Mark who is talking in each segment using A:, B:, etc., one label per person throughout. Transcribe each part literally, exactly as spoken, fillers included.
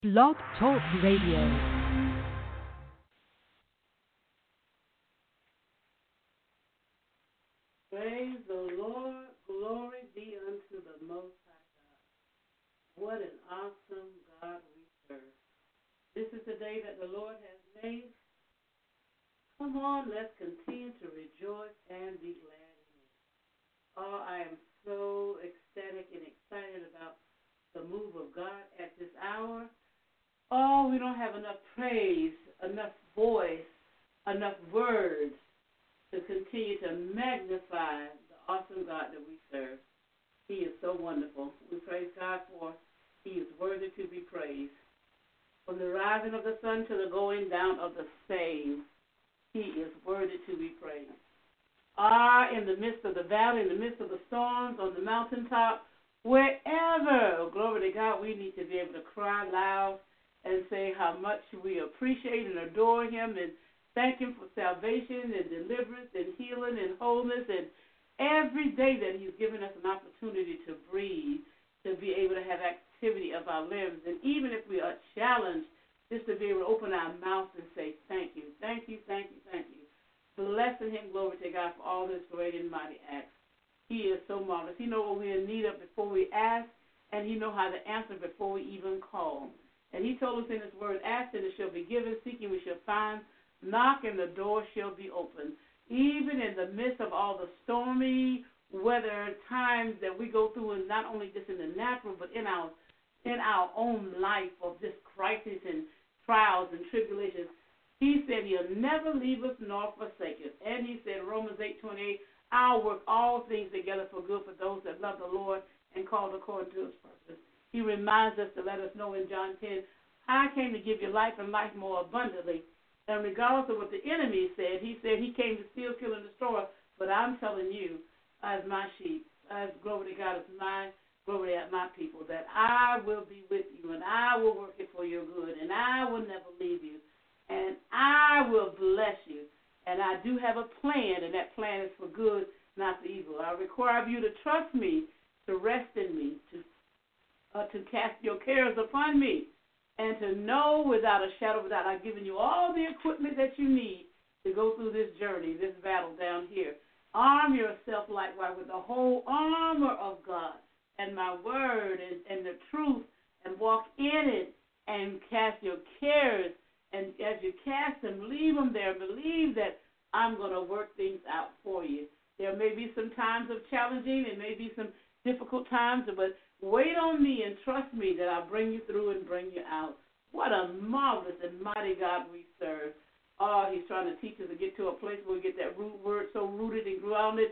A: Blog Talk Radio.
B: Praise the Lord. Glory be unto the Most High God. What an awesome God we serve. This is the day that the Lord has made. Come on, let's continue to rejoice and be glad in it. Oh, I am so ecstatic and excited about the move of God at this hour. Oh, we don't have enough praise, enough voice, enough words to continue to magnify the awesome God that we serve. He is so wonderful. We praise God for He is worthy to be praised. From the rising of the sun to the going down of the same, He is worthy to be praised. Ah, in the midst of the valley, in the midst of the storms, on the mountaintop, wherever, oh, glory to God, we need to be able to cry loud and say how much we appreciate and adore Him and thank Him for salvation and deliverance and healing and wholeness, and every day that He's given us an opportunity to breathe, to be able to have activity of our limbs, and even if we are challenged, just to be able to open our mouth and say thank you, thank you, thank you, thank you. Blessing Him, glory to God, for all His great and mighty acts. He is so marvelous. He knows what we're in need of before we ask, and He knows how to answer before we even call. And He told us in His word, ask and it shall be given, seeking we shall find, knock and the door shall be opened. Even in the midst of all the stormy weather times that we go through, and not only just in the natural, but in our in our own life of this crisis and trials and tribulations, He said He'll never leave us nor forsake us. And He said, Romans eight twenty-eight, I'll work all things together for good for those that love the Lord and called according to His purpose. He reminds us to let us know in John ten, I came to give you life and life more abundantly. And regardless of what the enemy said, He said He came to steal, kill, and destroy. But I'm telling you, as my sheep, as glory to God, as my glory at my people, that I will be with you, and I will work it for your good, and I will never leave you, and I will bless you. And I do have a plan, and that plan is for good, not for evil. I require of you to trust me, to rest in me, to uh, to cast your cares upon me, and to know without a shadow, without I've given you all the equipment that you need to go through this journey, this battle down here. Arm yourself likewise with the whole armor of God and my word and, and the truth, and walk in it and cast your cares. And as you cast them, leave them there. Believe that I'm going to work things out for you. There may be some times of challenging. There may be some difficult times, but wait on me and trust me that I'll bring you through and bring you out. What a marvelous and mighty God we serve. Oh, He's trying to teach us to get to a place where we get that root word so rooted and grounded,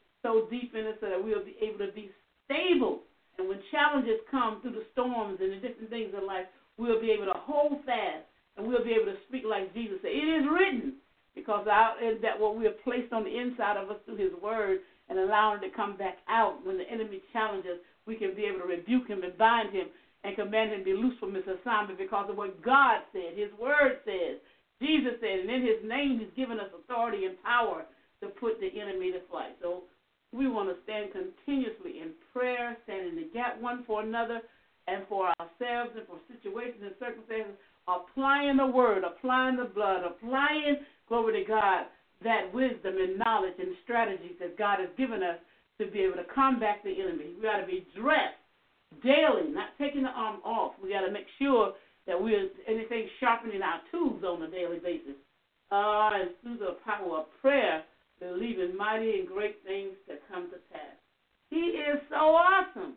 B: so deep in us so that we'll be able to be stable. And when challenges come through the storms and the different things in life, we'll be able to hold fast, and we'll be able to speak like Jesus said. It is written, because our, that what we have placed on the inside of us through His word and allowing it to come back out when the enemy challenges, we can be able to rebuke him and bind him and command him to be loose from his assignment because of what God said, His word says, Jesus said, and in His name He's given us authority and power to put the enemy to flight. So we want to stand continuously in prayer, stand in the gap one for another and for ourselves and for situations and circumstances, applying the word, applying the blood, applying, glory to God, that wisdom and knowledge and strategies that God has given us to be able to combat the enemy. We got to be dressed daily, not taking the arm off. We got to make sure that we're anything sharpening our tools on a daily basis. Uh, and through the power of prayer, believing mighty and great things to come to pass. He is so awesome.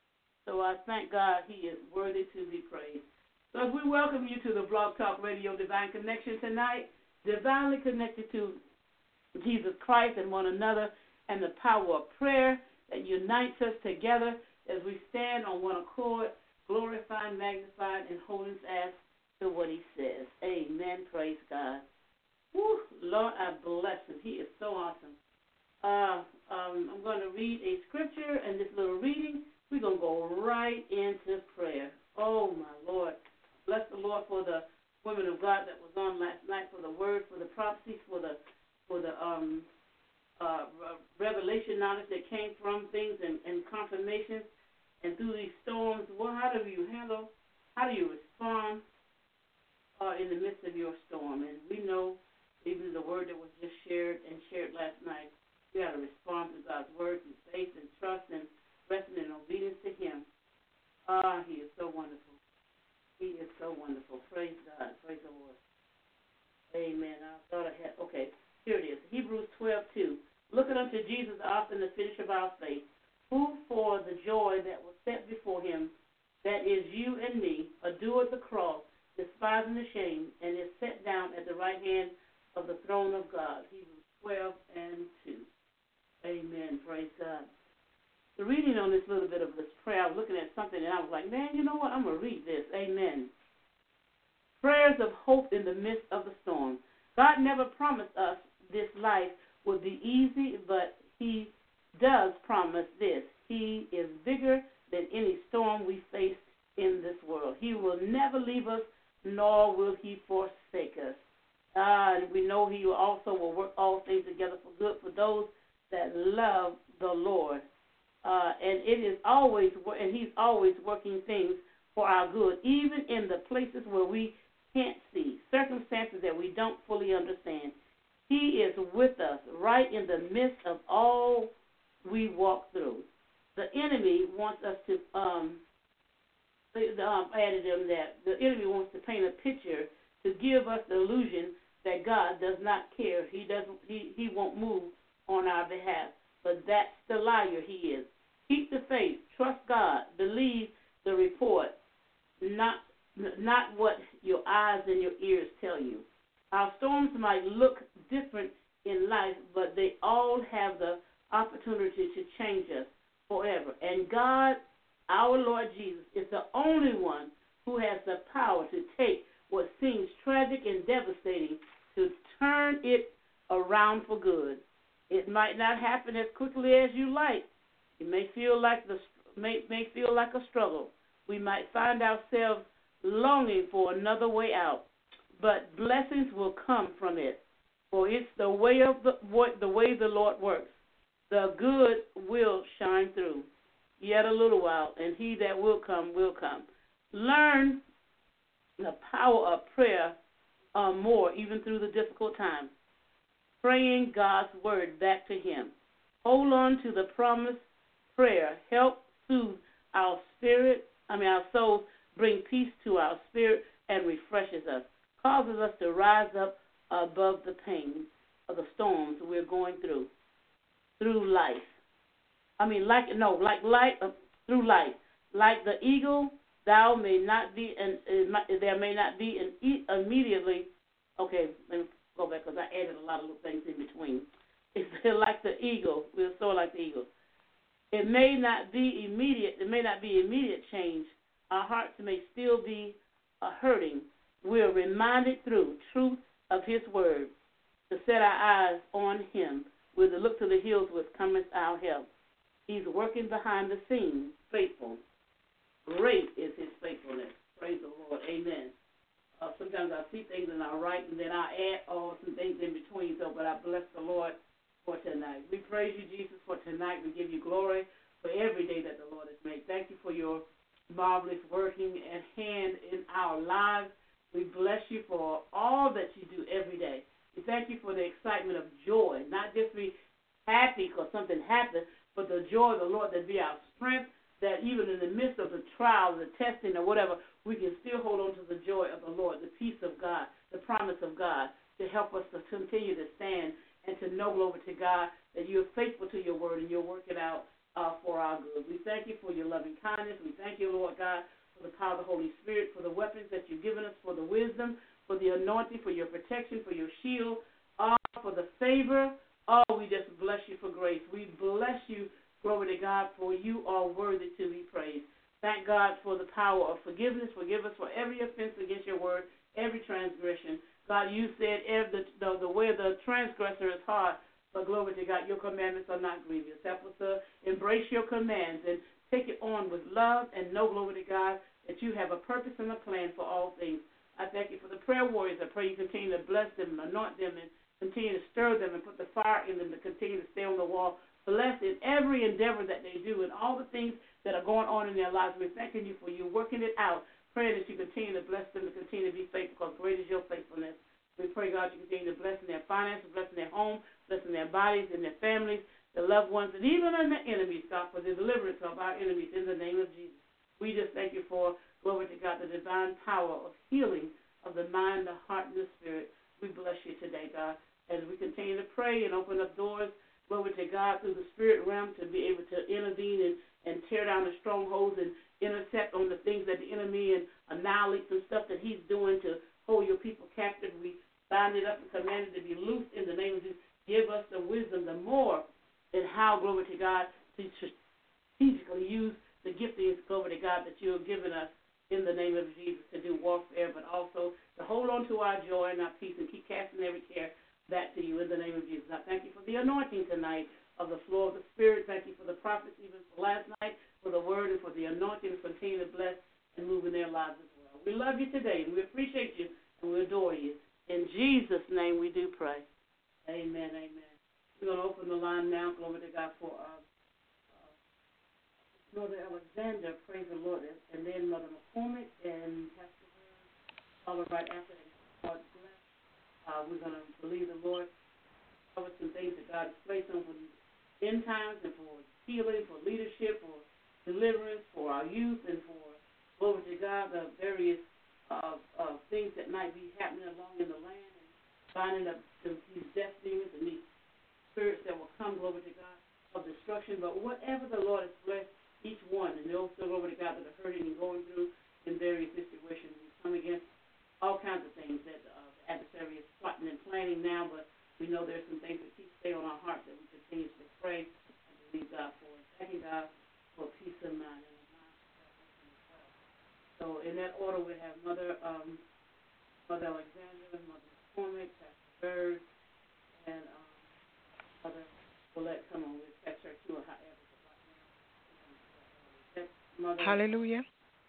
B: So I thank God He is worthy to be praised. So as we welcome you to the Blog Talk Radio Divine Connection tonight, divinely connected to Jesus Christ and one another, and the power of prayer that unites us together as we stand on one accord, glorifying, magnifying, and holding fast to what He says. Amen. Praise God. Woo, Lord, I bless Him. He is so awesome. Uh, um, I'm going to read a scripture, and this little reading, we're going to go right into prayer. Oh, my Lord. Bless the Lord for the women of God that was on last night, for the word, for the prophecies, for the for the um, uh, revelation knowledge that came from things and, and confirmations. And through these storms, well, how do you handle how do you respond uh, in the midst of your storm? And we know, even the word that was just shared and shared last night, we got to respond to God's word in faith and trust and resting in obedience to Him. Ah, He is so wonderful. He is so wonderful. Praise God. Praise the Lord. Amen. I thought I had, okay, here it is. Hebrews twelve two. Looking unto Jesus, the author and the finisher of our faith, who for the joy that was set before Him, that is you and me, endured the cross, despising the shame, and is set down at the right hand of the throne of God. Hebrews twelve and two. Amen. Praise God. The reading on this little bit of this prayer, I was looking at something, and I was like, man, you know what? I'm going to read this. Amen. Prayers of hope in the midst of the storm. God never promised us this life would be easy, but He does promise this. He is bigger than any storm we face in this world. He will never leave us, nor will He forsake us. Uh, we know He also will work all things together for good for those that love the Lord. Uh, and it is always, and He's always working things for our good, even in the places where we can't see, circumstances that we don't fully understand. He is with us right in the midst of all we walk through. The enemy wants us to, um, the, um, added them that the enemy wants to paint a picture to give us the illusion that God does not care. He doesn't. He, he won't move on our behalf. But that's the liar he is. Keep the faith. Trust God. Believe the report, not not what your eyes and your ears tell you. Our storms might look different in life, but they all have the opportunity to change us forever. And God, our Lord Jesus, is the only one who has the power to take what seems tragic and devastating to turn it around for good. It might not happen as quickly as you like. It may feel like the may may feel like a struggle. We might find ourselves longing for another way out, but blessings will come from it. For it's the way of the the way the Lord works. The good will shine through. Yet a little while, and He that will come will come. Learn the power of prayer uh, more, even through the difficult times. Praying God's word back to Him. Hold on to the promised prayer. Help soothe our spirit, I mean our souls, bring peace to our spirit, and refreshes us. Causes us to rise up above the pain of the storms we're going through, through life. I mean, like, no, like light, uh, through life. Like the eagle, thou may not be, and uh, there may not be an e- immediately, okay, let me go back because I added a lot of little things in between. It's like the eagle, we're so like the eagle. It may not be immediate, it may not be immediate change. Our hearts may still be uh, hurting. We're reminded through truth of His word to set our eyes on Him, with to look to the hills with cometh our help. He's working behind the scenes, faithful. Great is His faithfulness. Praise the Lord. Amen. Uh, sometimes I see things and I write, and then I add all some things in between. So, but I bless the Lord for tonight. We praise You, Jesus, for tonight. We give You glory for every day that the Lord has made. Thank You for Your marvelous working and hand in our lives. We bless You for all that You do every day. We thank You for the excitement of joy, not just be happy because something happened, but the joy of the Lord that be our strength, that even in the midst of the trial, the testing, or whatever, we can still hold on to the joy of the Lord, the peace of God, the promise of God, to help us to continue to stand and to know, glory to God, that You're faithful to Your word and You're working out uh, for our good. We thank You for Your loving kindness. We thank You, Lord God, for the power of the Holy Spirit, for the weapons that You've given us, for the wisdom, for the anointing, for Your protection, for Your shield, uh, for the favor. Oh, we just bless You for grace. We bless You, glory to God, for You are worthy to be praised. Thank God for the power of forgiveness. Forgive us for every offense against Your word, every transgression. God, You said every, the, the way of the transgressor is hard, but glory to God, Your commandments are not grievous. Help us to embrace Your commands and take it on with love and know, glory to God, that You have a purpose and a plan for all things. I thank You for the prayer warriors. I pray You continue to bless them and anoint them and continue to stir them and put the fire in them to continue to stay on the wall. Bless in every endeavor that they do and all the things that are going on in their lives. We're thanking You for You working it out praying that you continue to bless them, to continue to be faithful, because great is your faithfulness. We pray, God, you continue to bless in their finances, bless in their home, bless in their bodies and their families, their loved ones, and even in their enemies, God, for the deliverance of our enemies in the name of Jesus. We just thank you for, glory to God, the divine power of healing of the mind, the heart, and the spirit. We bless you today, God, as we continue to pray and open up doors, glory to God, through the spirit realm to be able to intervene and, and tear down the strongholds and intercept on the things that the enemy and annihilate some stuff that he's doing to hold your people captive. We bind it up and command it to be loosed in the name of Jesus. Give us the wisdom, the more, in how, glory to God, to strategically use the giftings, glory to God, that you have given us in the name of Jesus to do warfare, but also to hold on to our joy and our peace and keep casting every care back to you in the name of Jesus. I thank you for the anointing tonight of the flow of the Spirit. Thank you for the prophets even for last night, for the word and for the anointing to continue to bless and move in their lives as well. We love you today, and we appreciate you, and we adore you. In Jesus' name we do pray. Amen, amen. We're going to open the line now, glory to God, for uh, uh, Mother Alexander, praise the Lord, and then Mother McCormick and Pastor Bird, followed right after that. God bless. Uh, we're going to believe the Lord, cover some things that God has placed on for the end times and for healing, for leadership, for deliverance, for our youth, and for, glory to God, the various uh, uh, things that might be happening along in the land and finding up these death demons and these spirits that will come, glory to God, of destruction. But whatever the Lord has blessed each one, and those, glory to God, that are hurting and going through in various situations, we come against all kinds of things that uh, the adversary is plotting and planning now, but we know there's some things that keep stay on our hearts that we continue to pray and believe God for. Thanking God for peace of mind and a mind of salvation as well. So in that order, we have Mother um, Mother Alexander, Mother McCormick, Pastor Bird, and um, Mother Willette. Come on, we'll catch her too, or however. But right now, Mother,
C: Hallelujah.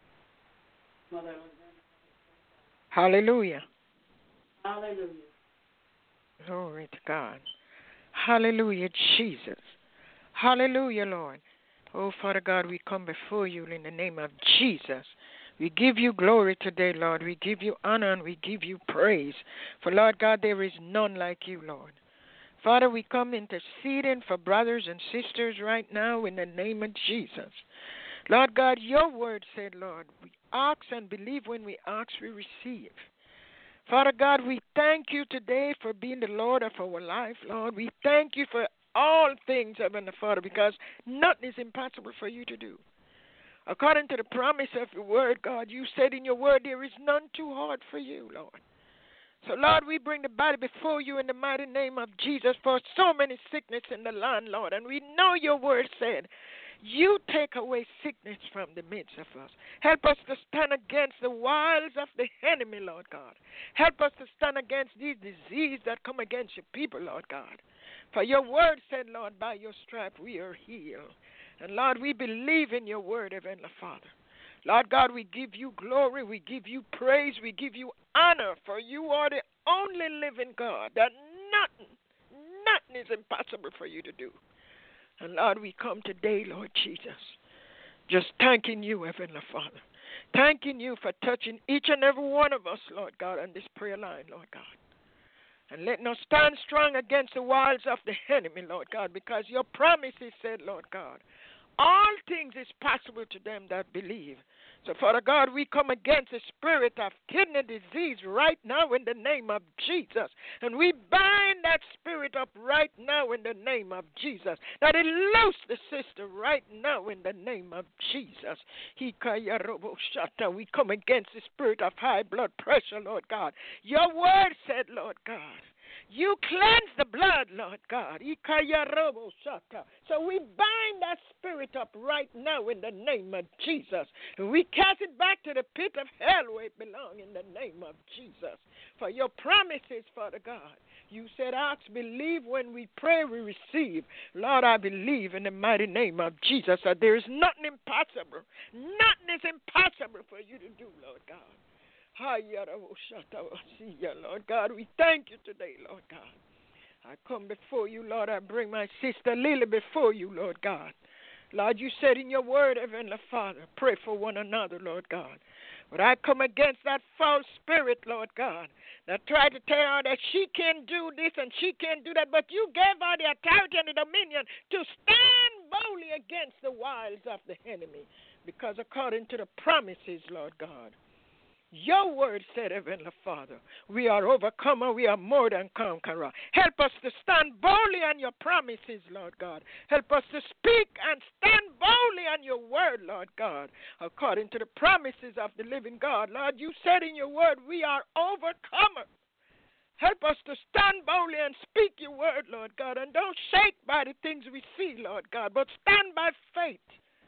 B: Mother Alexander.
C: Hallelujah.
B: Hallelujah.
C: Glory to God. Hallelujah, Jesus. Hallelujah, Lord. Oh, Father God, we come before you in the name of Jesus. We give you glory today, Lord. We give you honor and we give you praise. For, Lord God, there is none like you, Lord. Father, we come interceding for brothers and sisters right now in the name of Jesus. Lord God, your word said, Lord, we ask and believe when we ask, we receive. Father God, we thank you today for being the Lord of our life, Lord. We thank you for all things, Heavenly Father, because nothing is impossible for you to do. According to the promise of your word, God, you said in your word there is none too hard for you, Lord. So, Lord, we bring the body before you in the mighty name of Jesus for so many sickness in the land, Lord. And we know your word said, you take away sickness from the midst of us. Help us to stand against the wiles of the enemy, Lord God. Help us to stand against these diseases that come against your people, Lord God. For your word said, Lord, by your stripe we are healed. And, Lord, we believe in your word, Heavenly Father. Lord God, we give you glory, we give you praise, we give you honor, for you are the only living God, that nothing, nothing is impossible for you to do. And, Lord, we come today, Lord Jesus, just thanking you, Heavenly Father, thanking you for touching each and every one of us, Lord God, on this prayer line, Lord God. And letting us stand strong against the wiles of the enemy, Lord God, because your promises said, Lord God, all things is possible to them that believe. So, Father God, we come against the spirit of kidney disease right now in the name of Jesus. And we bind that spirit up right now in the name of Jesus. That it loose the sister right now in the name of Jesus. We come against the spirit of high blood pressure, Lord God. Your word said, Lord God, you cleanse the blood, Lord God. So we bind that spirit up right now in the name of Jesus. And we cast it back to the pit of hell where it belongs in the name of Jesus. For your promises, Father God, you said, ask, believe, when we pray, we receive. Lord, I believe in the mighty name of Jesus that there is nothing impossible. Nothing is impossible for you to do, Lord God. Lord God, we thank you today, Lord God. I come before you, Lord. I bring my sister Lily before you, Lord God. Lord, you said in your word, Heavenly Father, pray for one another, Lord God. But I come against that false spirit, Lord God, that tried to tell her that she can do this and she can do that, but you gave her the authority and the dominion to stand boldly against the wiles of the enemy, because according to the promises, Lord God, your word said, Heavenly Father, we are overcomer, we are more than conqueror. Help us to stand boldly on your promises, Lord God. Help us to speak and stand boldly on your word, Lord God, according to the promises of the living God. Lord, you said in your word, we are overcomers. Help us to stand boldly and speak your word, Lord God, and don't shake by the things we see, Lord God, but stand by faith.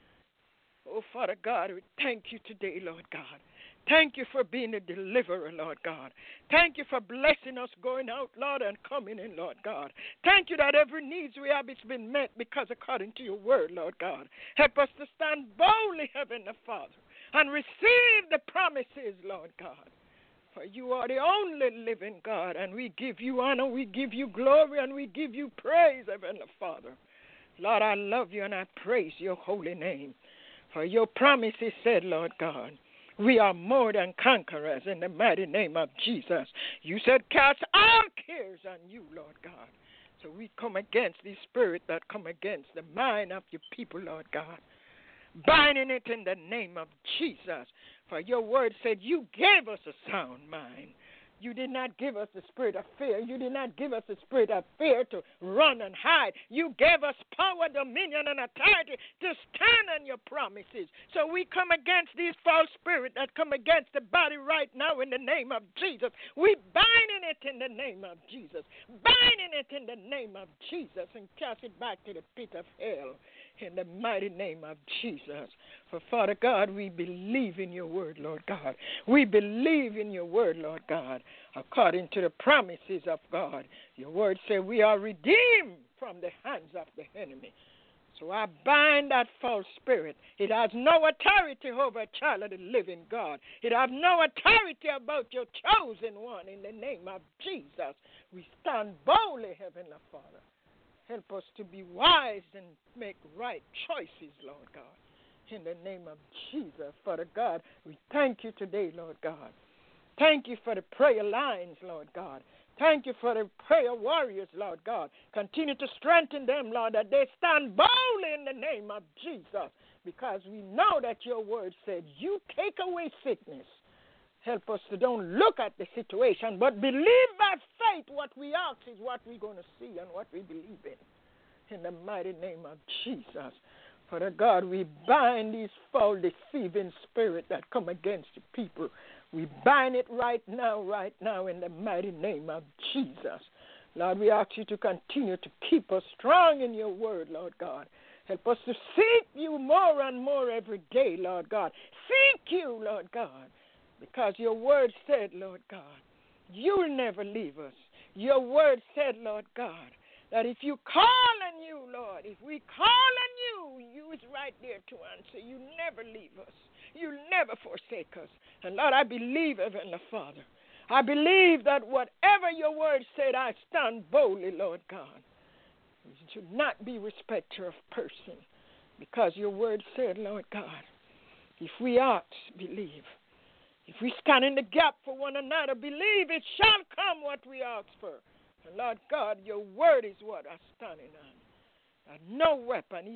C: Oh, Father God, we thank you today, Lord God. Thank you for being a deliverer, Lord God. Thank you for blessing us going out, Lord, and coming in, Lord God. Thank you that every need we have has been met because according to your word, Lord God. Help us to stand boldly, Heavenly Father, and receive the promises, Lord God. For you are the only living God, and we give you honor, we give you glory, and we give you praise, Heavenly Father. Lord, I love you and I praise your holy name. For your promises said, Lord God, we are more than conquerors in the mighty name of Jesus. You said, cast all cares on you, Lord God. So we come against the spirit that come against the mind of your people, Lord God, binding it in the name of Jesus. For your word said you gave us a sound mind. You did not give us the spirit of fear. You did not give us the spirit of fear to run and hide. You gave us power, dominion, and authority to stand on your promises. So we come against these false spirits that come against the body right now in the name of Jesus. We binding it in the name of Jesus. Binding it in the name of Jesus and cast it back to the pit of hell in the mighty name of Jesus. For Father God, we believe in your word, Lord God. We believe in your word, Lord God, according to the promises of God. Your word says we are redeemed from the hands of the enemy. So I bind that false spirit. It has no authority over a child of the living God. It has no authority about your chosen one in the name of Jesus. We stand boldly, Heavenly Father. Help us to be wise and make right choices, Lord God. In the name of Jesus, Father God, we thank you today, Lord God. Thank you for the prayer lines, Lord God. Thank you for the prayer warriors, Lord God. Continue to strengthen them, Lord, that they stand boldly in the name of Jesus, because we know that your word said you take away sickness. Help us to don't look at the situation, but believe by faith what we ask is what we're going to see and what we believe in. In the mighty name of Jesus. Father God, we bind these false deceiving spirits that come against the people. We bind it right now, right now in the mighty name of Jesus. Lord, we ask you to continue to keep us strong in your word, Lord God. Help us to seek you more and more every day, Lord God. Seek you, Lord God. Because your word said, Lord God, you'll never leave us. Your word said, Lord God, that if you call on you, Lord, if we call on you, you is right there to answer. You never leave us. You never forsake us. And Lord, I believe, Heavenly Father, I believe that whatever your word said, I stand boldly, Lord God. We should not be respecter of person, because your word said, Lord God, if we ask, believe. If we stand in the gap for one another, believe it shall come what we ask for. And Lord God, your word is what I'm standing on. And no weapon,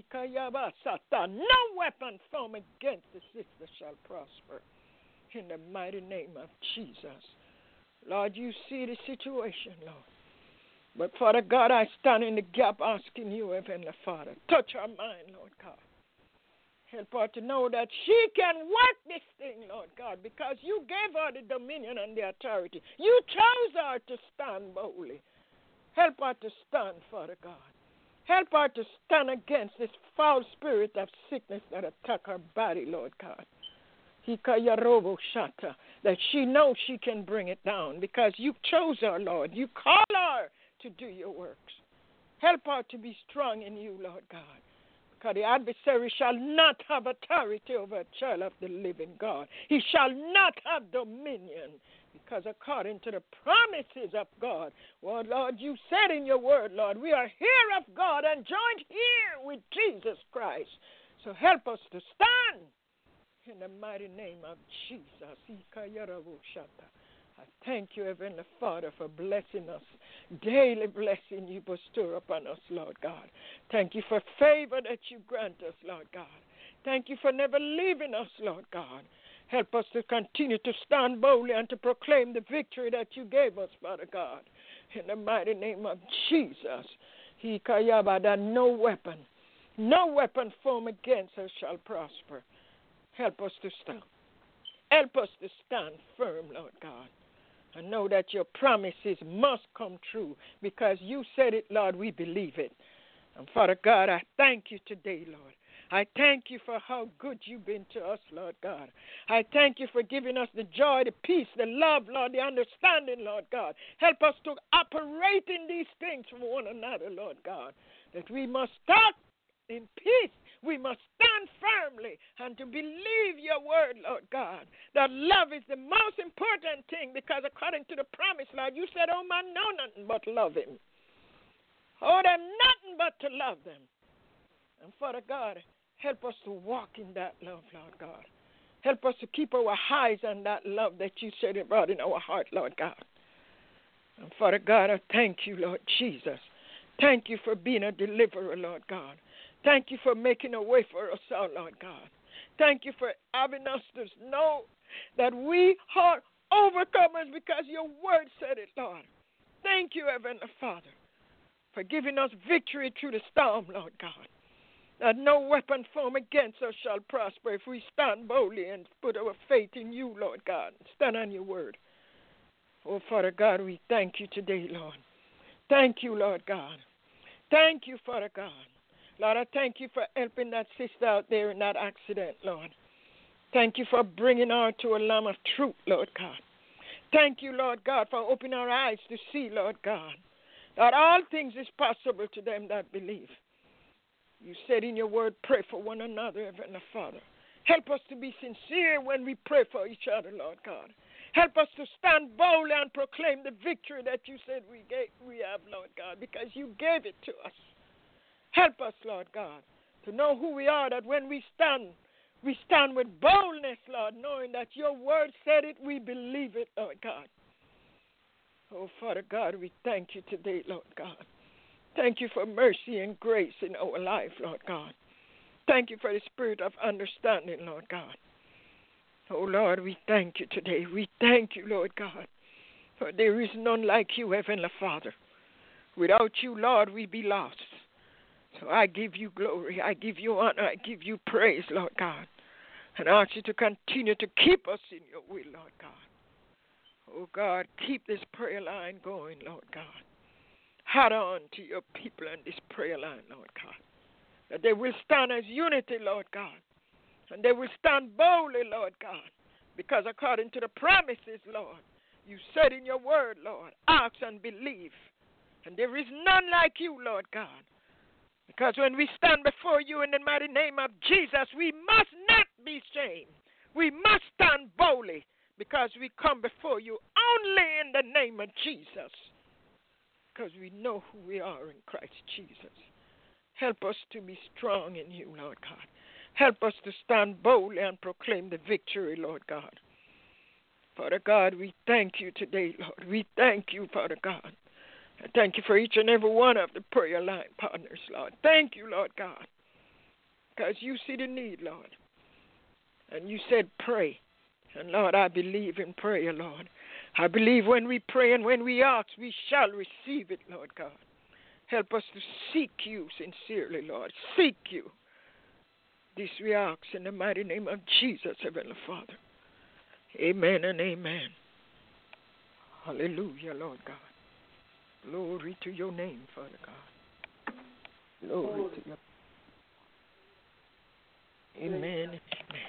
C: no weapon formed against the sister shall prosper. In the mighty name of Jesus. Lord, you see the situation, Lord. But Father God, I stand in the gap asking you, Heavenly Father, touch our mind, Lord God. Help her to know that she can work this thing, Lord God, because you gave her the dominion and the authority. You chose her to stand boldly. Help her to stand, Father God. Help her to stand against this foul spirit of sickness that attack her body, Lord God. That she knows she can bring it down because you chose her, Lord. You call her to do your works. Help her to be strong in you, Lord God. Because the adversary shall not have authority over a child of the living God. He shall not have dominion. Because according to the promises of God, well, Lord, you said in your word, Lord, we are here of God and joined here with Jesus Christ. So help us to stand in the mighty name of Jesus. I thank you, Heavenly Father, for blessing us, daily blessing you bestow upon us, Lord God. Thank you for favor that you grant us, Lord God. Thank you for never leaving us, Lord God. Help us to continue to stand boldly and to proclaim the victory that you gave us, Father God. In the mighty name of Jesus, that no weapon, no weapon formed against us shall prosper. Help us to stand. Help us to stand firm, Lord God. And know that your promises must come true because you said it, Lord, we believe it. And Father God, I thank you today, Lord. I thank you for how good you've been to us, Lord God. I thank you for giving us the joy, the peace, the love, Lord, the understanding, Lord God. Help us to operate in these things for one another, Lord God, that we must start in peace. We must stand firmly and to believe your word, Lord God, that love is the most important thing because according to the promise, Lord, you said, oh, man, know nothing but love him. Oh, them nothing but to love them. And Father God, help us to walk in that love, Lord God. Help us to keep our eyes on that love that you said it brought in our heart, Lord God. And Father God, I thank you, Lord Jesus. Thank you for being a deliverer, Lord God. Thank you for making a way for us all, Lord God. Thank you for having us to know that we are overcomers because your word said it, Lord. Thank you, Heavenly Father, for giving us victory through the storm, Lord God. That no weapon formed against us shall prosper if we stand boldly and put our faith in you, Lord God. Stand on your word. Oh, Father God, we thank you today, Lord. Thank you, Lord God. Thank you, Father God. Lord, I thank you for helping that sister out there in that accident, Lord. Thank you for bringing her to a lamb of truth, Lord God. Thank you, Lord God, for opening our eyes to see, Lord God, that all things is possible to them that believe. You said in your word, pray for one another, Heavenly Father. Help us to be sincere when we pray for each other, Lord God. Help us to stand boldly and proclaim the victory that you said we gave, we have, Lord God, because you gave it to us. Help us, Lord God, to know who we are, that when we stand, we stand with boldness, Lord, knowing that your word said it, we believe it, Lord God. Oh, Father God, we thank you today, Lord God. Thank you for mercy and grace in our life, Lord God. Thank you for the spirit of understanding, Lord God. Oh, Lord, we thank you today. We thank you, Lord God, for there is none like you, Heavenly Father. Without you, Lord, we be lost. So I give you glory, I give you honor, I give you praise, Lord God. And I ask you to continue to keep us in your will, Lord God. Oh God, keep this prayer line going, Lord God. Hold on to your people in this prayer line, Lord God. That they will stand as unity, Lord God. And they will stand boldly, Lord God. Because according to the promises, Lord, you said in your word, Lord, ask and believe. And there is none like you, Lord God. Because when we stand before you in the mighty name of Jesus, we must not be ashamed. We must stand boldly because we come before you only in the name of Jesus. Because we know who we are in Christ Jesus. Help us to be strong in you, Lord God. Help us to stand boldly and proclaim the victory, Lord God. Father God, we thank you today, Lord. We thank you, Father God. I thank you for each and every one of the prayer line partners, Lord. Thank you, Lord God, because you see the need, Lord. And you said pray. And, Lord, I believe in prayer, Lord. I believe when we pray and when we ask, we shall receive it, Lord God. Help us to seek you sincerely, Lord. Seek you. This we ask in the mighty name of Jesus, Heavenly Father. Amen and amen. Hallelujah, Lord God. Glory to your name, Father God. Glory to your Amen. Amen.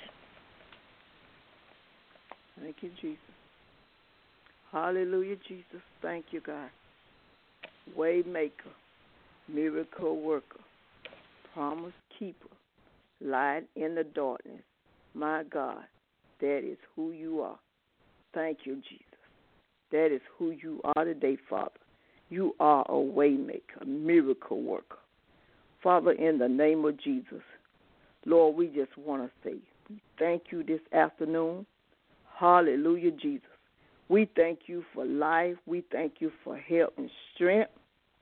D: Thank you, Jesus. Hallelujah, Jesus. Thank you, God. Way maker, miracle worker, promise keeper, light in the darkness. My God, that is who you are. Thank you, Jesus. That is who you are today, Father. You are a way maker, a miracle worker. Father, in the name of Jesus, Lord, we just want to say thank you this afternoon. Hallelujah, Jesus. We thank you for life. We thank you for help and strength.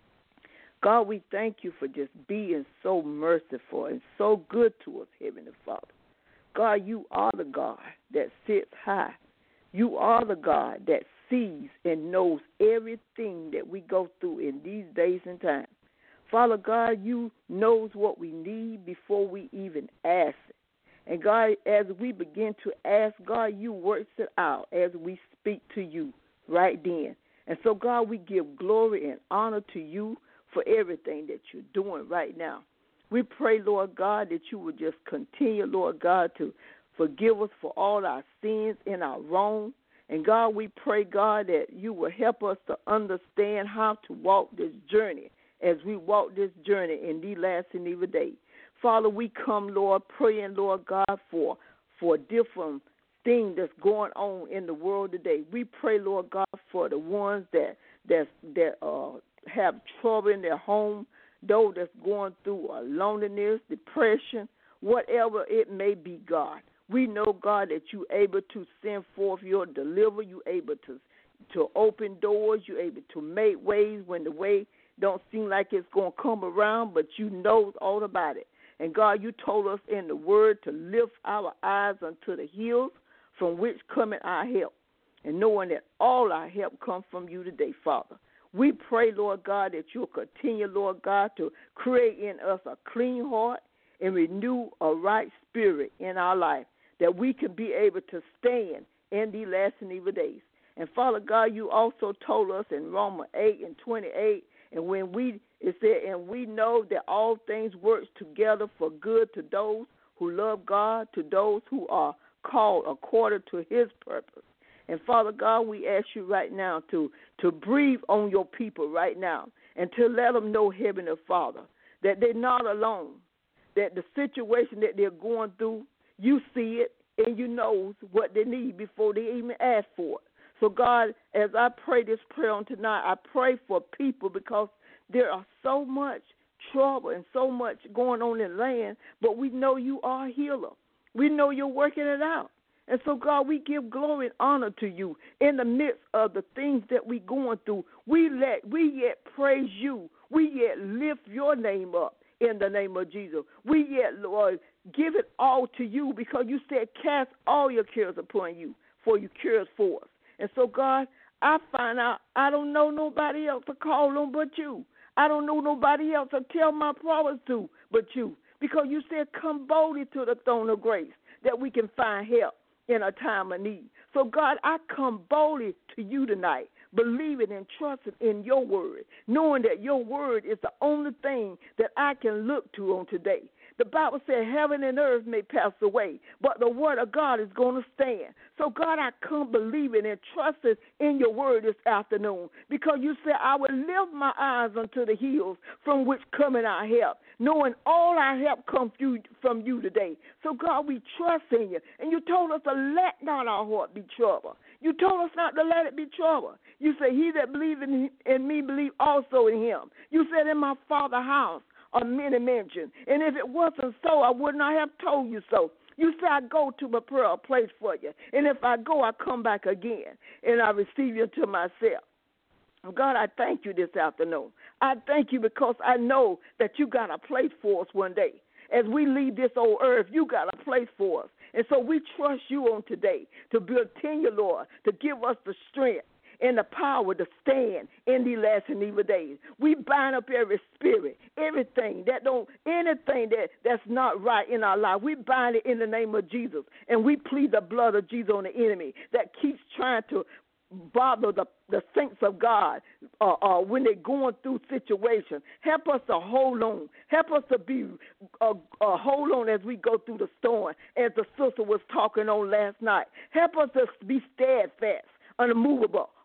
D: God, we thank you for just being so merciful and so good to us, Heavenly Father. God, you are the God that sits high. You are the God that sees and knows everything that we go through in these days and times. Father God, you knows what we need before we even ask it. And God, as we begin to ask, God, you works it out as we speak to you right then. And so, God, we give glory and honor to you for everything that you're doing right now. We pray, Lord God, that you would just continue, Lord God, to forgive us for all our sins and our wrongs. And, God, we pray, God, that you will help us to understand how to walk this journey as we walk this journey in these last and evil days. Father, we come, Lord, praying, Lord God, for, for different things that's going on in the world today. We pray, Lord God, for the ones that, that, that uh, have trouble in their home, those that's going through uh, loneliness, depression, whatever it may be, God. We know, God, that you're able to send forth your deliverer. You're able to, to open doors. You're able to make ways when the way don't seem like it's going to come around, but you know all about it. And, God, you told us in the word to lift our eyes unto the hills from which cometh our help, and knowing that all our help comes from you today, Father. We pray, Lord God, that you'll continue, Lord God, to create in us a clean heart and renew a right spirit in our life, that we can be able to stand in these last and evil days. And, Father God, you also told us in Romans eight and twenty-eight, and when we, it said, and we know that all things work together for good to those who love God, to those who are called according to his purpose. And, Father God, we ask you right now to, to breathe on your people right now and to let them know, Heavenly Father, that they're not alone, that the situation that they're going through, you see it and you know what they need before they even ask for it. So, God, as I pray this prayer on tonight, I pray for people because there are so much trouble and so much going on in the land, but we know you are a healer. We know you're working it out. And so, God, we give glory and honor to you in the midst of the things that we're going through. We let we yet praise you. We yet lift your name up in the name of Jesus. We yet, Lord, give it all to you because you said cast all your cares upon you, for you cares for us. And so, God, I find out I don't know nobody else to call on but you. I don't know nobody else to tell my problems to but you, because you said come boldly to the throne of grace that we can find help in a time of need. So, God, I come boldly to you tonight, believing and trusting in your word, knowing that your word is the only thing that I can look to on today. The Bible said heaven and earth may pass away, but the word of God is going to stand. So, God, I come believing and trusting in your word this afternoon, because you said I will lift my eyes unto the hills from which cometh our help, knowing all our help comes from you today. So, God, we trust in you. And you told us to let not our heart be troubled. You told us not to let it be troubled. You said, he that believes in, in me, believe also in him. You said, in my Father's house are many mansions. And if it wasn't so, I would not have told you so. You said, I go to prepare a place for you. And if I go, I come back again, and I receive you to myself. God, I thank you this afternoon. I thank you because I know that you got a place for us one day. As we leave this old earth, you got a place for us. And so we trust you on today to continue, Lord, to give us the strength and the power to stand in these last and evil days. We bind up every spirit, everything that don't, anything that, that's not right in our life. We bind it in the name of Jesus, and we plead the blood of Jesus on the enemy that keeps trying to bother the, the saints of God uh, uh, when they're going through situations. Help us to hold on. Help us to be uh, uh, hold on as we go through the storm, as the sister was talking on last night. Help us to be steadfast, unmovable,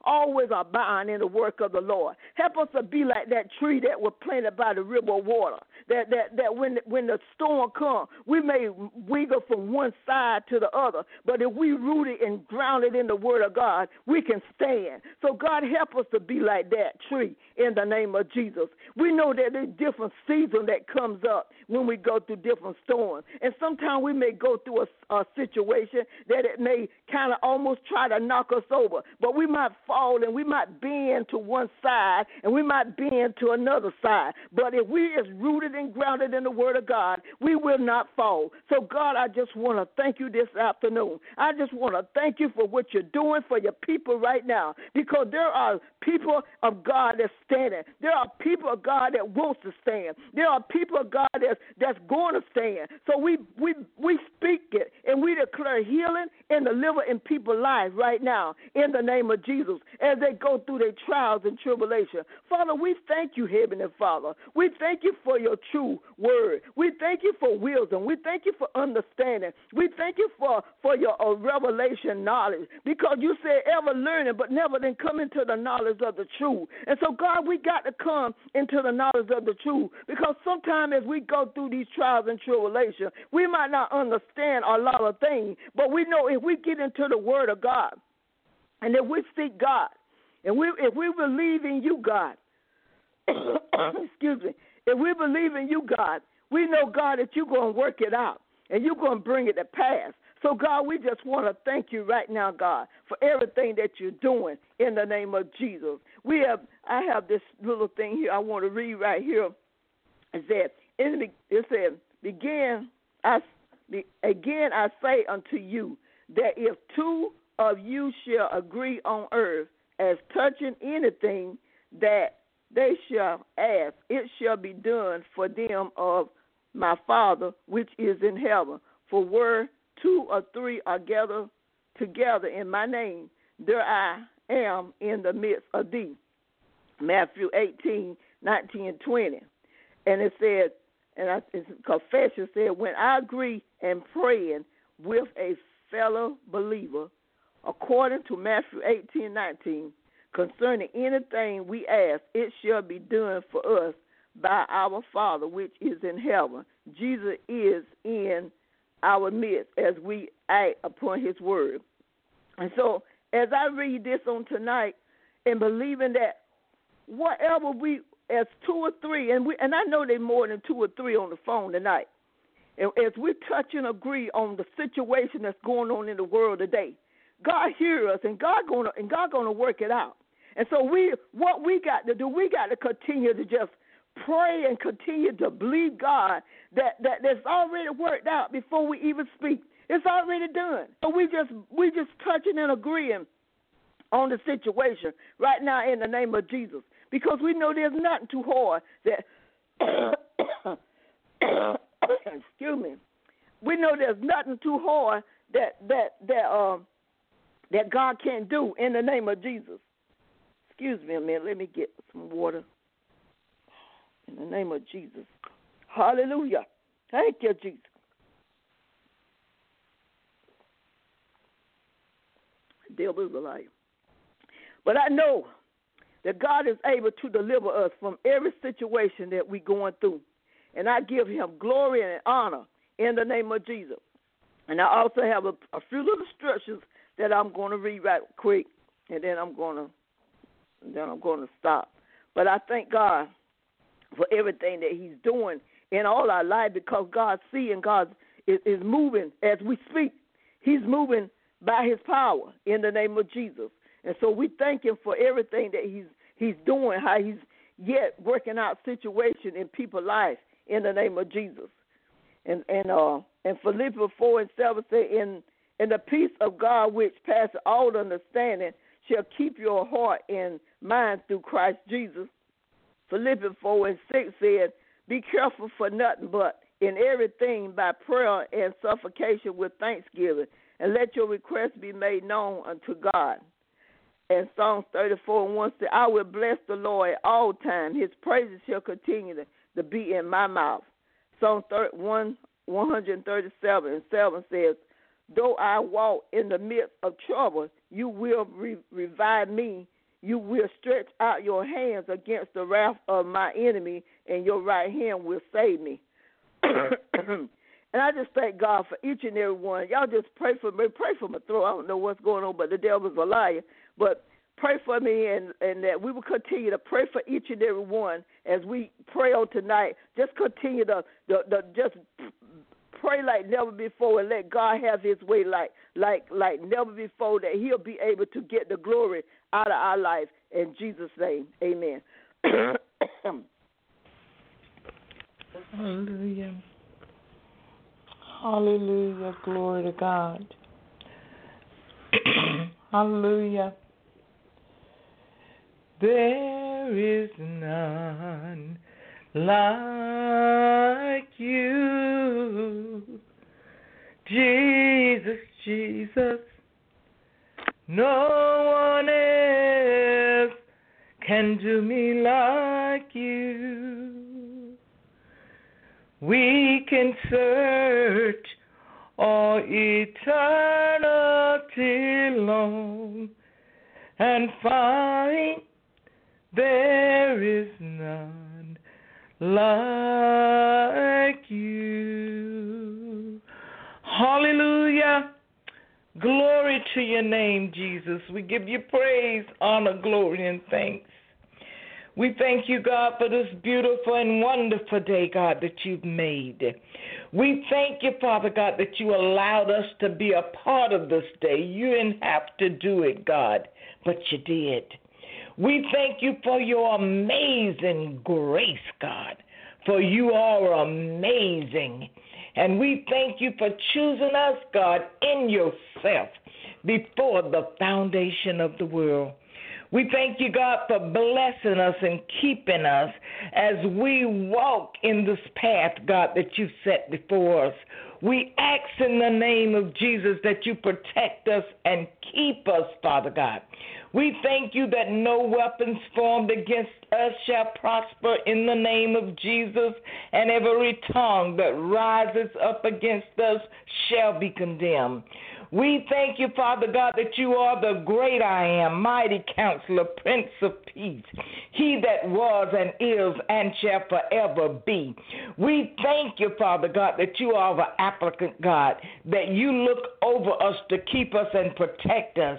D: always abound in the work of the Lord. Help us to be like that tree that was planted by the river of water, that that, that when, when the storm comes, we may wiggle from one side to the other, but if we rooted and grounded in the word of God, we can stand. So God, help us to be like that tree in the name of Jesus. We know that there's different seasons that comes up when we go through different storms, and sometimes we may go through a, a situation that it may kind of almost try to knock us over, but we might fall and we might bend to one side and we might bend to another side. But if we is rooted and grounded in the word of God, we will not fall. So God, I just want to thank you this afternoon. I just want to thank you for what you're doing for your people right now, because there are people of God that's standing. There are people of God that wants to stand. There are people of God that's, that's going to stand. So we, we, we speak it and we declare healing and deliver in people's lives right now in the name of Jesus as they go through their trials and tribulation. Father, we thank you, Heavenly Father. We thank you for your true word. We thank you for wisdom. We thank you for understanding. We thank you for, for your uh, revelation knowledge, because you said ever learning but never then come into the knowledge of the truth. And so, God, we got to come into the knowledge of the truth, because sometimes as we go through these trials and tribulations, we might not understand a lot of things, but we know if we get into the word of God and if we seek God and we if we believe in you, God, excuse me, if we believe in you, God, we know, God, that you're going to work it out and you're going to bring it to pass. So, God, we just want to thank you right now, God, for everything that you're doing in the name of Jesus. We have, I have this little thing here I want to read right here. It said, it said, begin, I, again I say unto you that if two of you shall agree on earth as touching anything that they shall ask, it shall be done for them of my Father which is in heaven. For where two or three are gathered together in my name, there I am in the midst of thee. Matthew eighteen, nineteen, and twenty. And it said, and I, it's confession said, when I agree in praying with a fellow believer, according to Matthew eighteen, nineteen, concerning anything we ask, it shall be done for us by our Father which is in heaven. Jesus is in our midst as we act upon his word. And so as I read this on tonight and believing that whatever we, as two or three, and we, and I know there's more than two or three on the phone tonight, and as we touch and agree on the situation that's going on in the world today, God hears us, and God gonna and God gonna work it out. And so we, what we got to do, we got to continue to just pray and continue to believe God that, that that's already worked out before we even speak. It's already done. So we just we just touching and agreeing on the situation right now in the name of Jesus, because we know there's nothing too hard that excuse me. We know there's nothing too hard that that that um that God can't do in the name of Jesus. Excuse me a minute. Let me get some water. In the name of Jesus. Hallelujah. Thank you, Jesus. Devil is a liar. But I know that God is able to deliver us from every situation that we're going through. And I give him glory and honor in the name of Jesus. And I also have a, a few little instructions that I'm going to read right quick, and then I'm going to then I'm going to stop. But I thank God for everything that he's doing in all our life, because God sees and God is, is moving as we speak. He's moving by his power in the name of Jesus. And so we thank him for everything that he's he's doing, how he's yet working out situation in people's lives in the name of Jesus. And and uh and Philippians four and seven say, in in the peace of God which passes all understanding shall keep your heart and mind through Christ Jesus. Philippians four and six said, be careful for nothing, but in everything by prayer and supplication with thanksgiving, and let your requests be made known unto God. And Psalms thirty-four and one said, I will bless the Lord at all times. His praises shall continue to, to be in my mouth. Psalm one thirty-seven and seven says, though I walk in the midst of trouble, you will re- revive me you will stretch out your hands against the wrath of my enemy, and your right hand will save me. And I just thank God for each and every one. Y'all just pray for me. Pray for my throat. I don't know what's going on, but the devil's a liar. But pray for me, and, and that we will continue to pray for each and every one as we pray on tonight. Just continue to, to, to just pray like never before, and let God have his way like like like never before, that he'll be able to get the glory out of our life. In Jesus' name, amen.
E: Hallelujah. Hallelujah. Glory to God. Hallelujah. There is none like you, Jesus, Jesus. No one else can do me like you. We can search all eternity long and find there is none like you. Hallelujah. Glory to your name, Jesus. We give you praise, honor, glory, and thanks. We thank you, God, for this beautiful and wonderful day, God, that you've made. We thank you, Father God, that you allowed us to be a part of this day. You didn't have to do it, God, but you did. We thank you for your amazing grace, God, for you are amazing. And we thank you for choosing us, God, in yourself before the foundation of the world. We thank you, God, for blessing us and keeping us as we walk in this path, God, that you've set before us. We ask in the name of Jesus that you protect us and keep us, Father God. We thank you that no weapons formed against us shall prosper in the name of Jesus, and every tongue that rises up against us shall be condemned. We thank you, Father God, that you are the great I am, mighty counselor, Prince of Peace, he that was and is and shall forever be. We thank you, Father God, that you are the applicant God, that you look over us to keep us and protect us.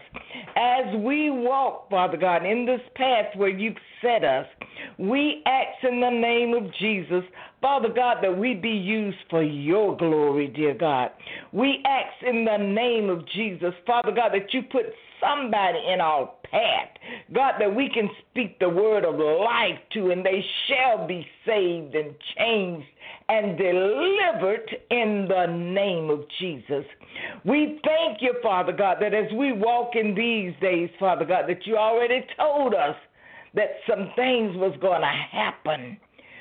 E: As we walk, Father God, in this path where you've set us, we ask in the name of Jesus, Father God, that we be used for your glory, dear God. We ask in the name of Jesus, Father God, that you put somebody in our path, God, that we can speak the word of life to, and they shall be saved and changed and delivered in the name of Jesus. We thank you, Father God, that as we walk in these days, Father God, that you already told us that some things was going to happen.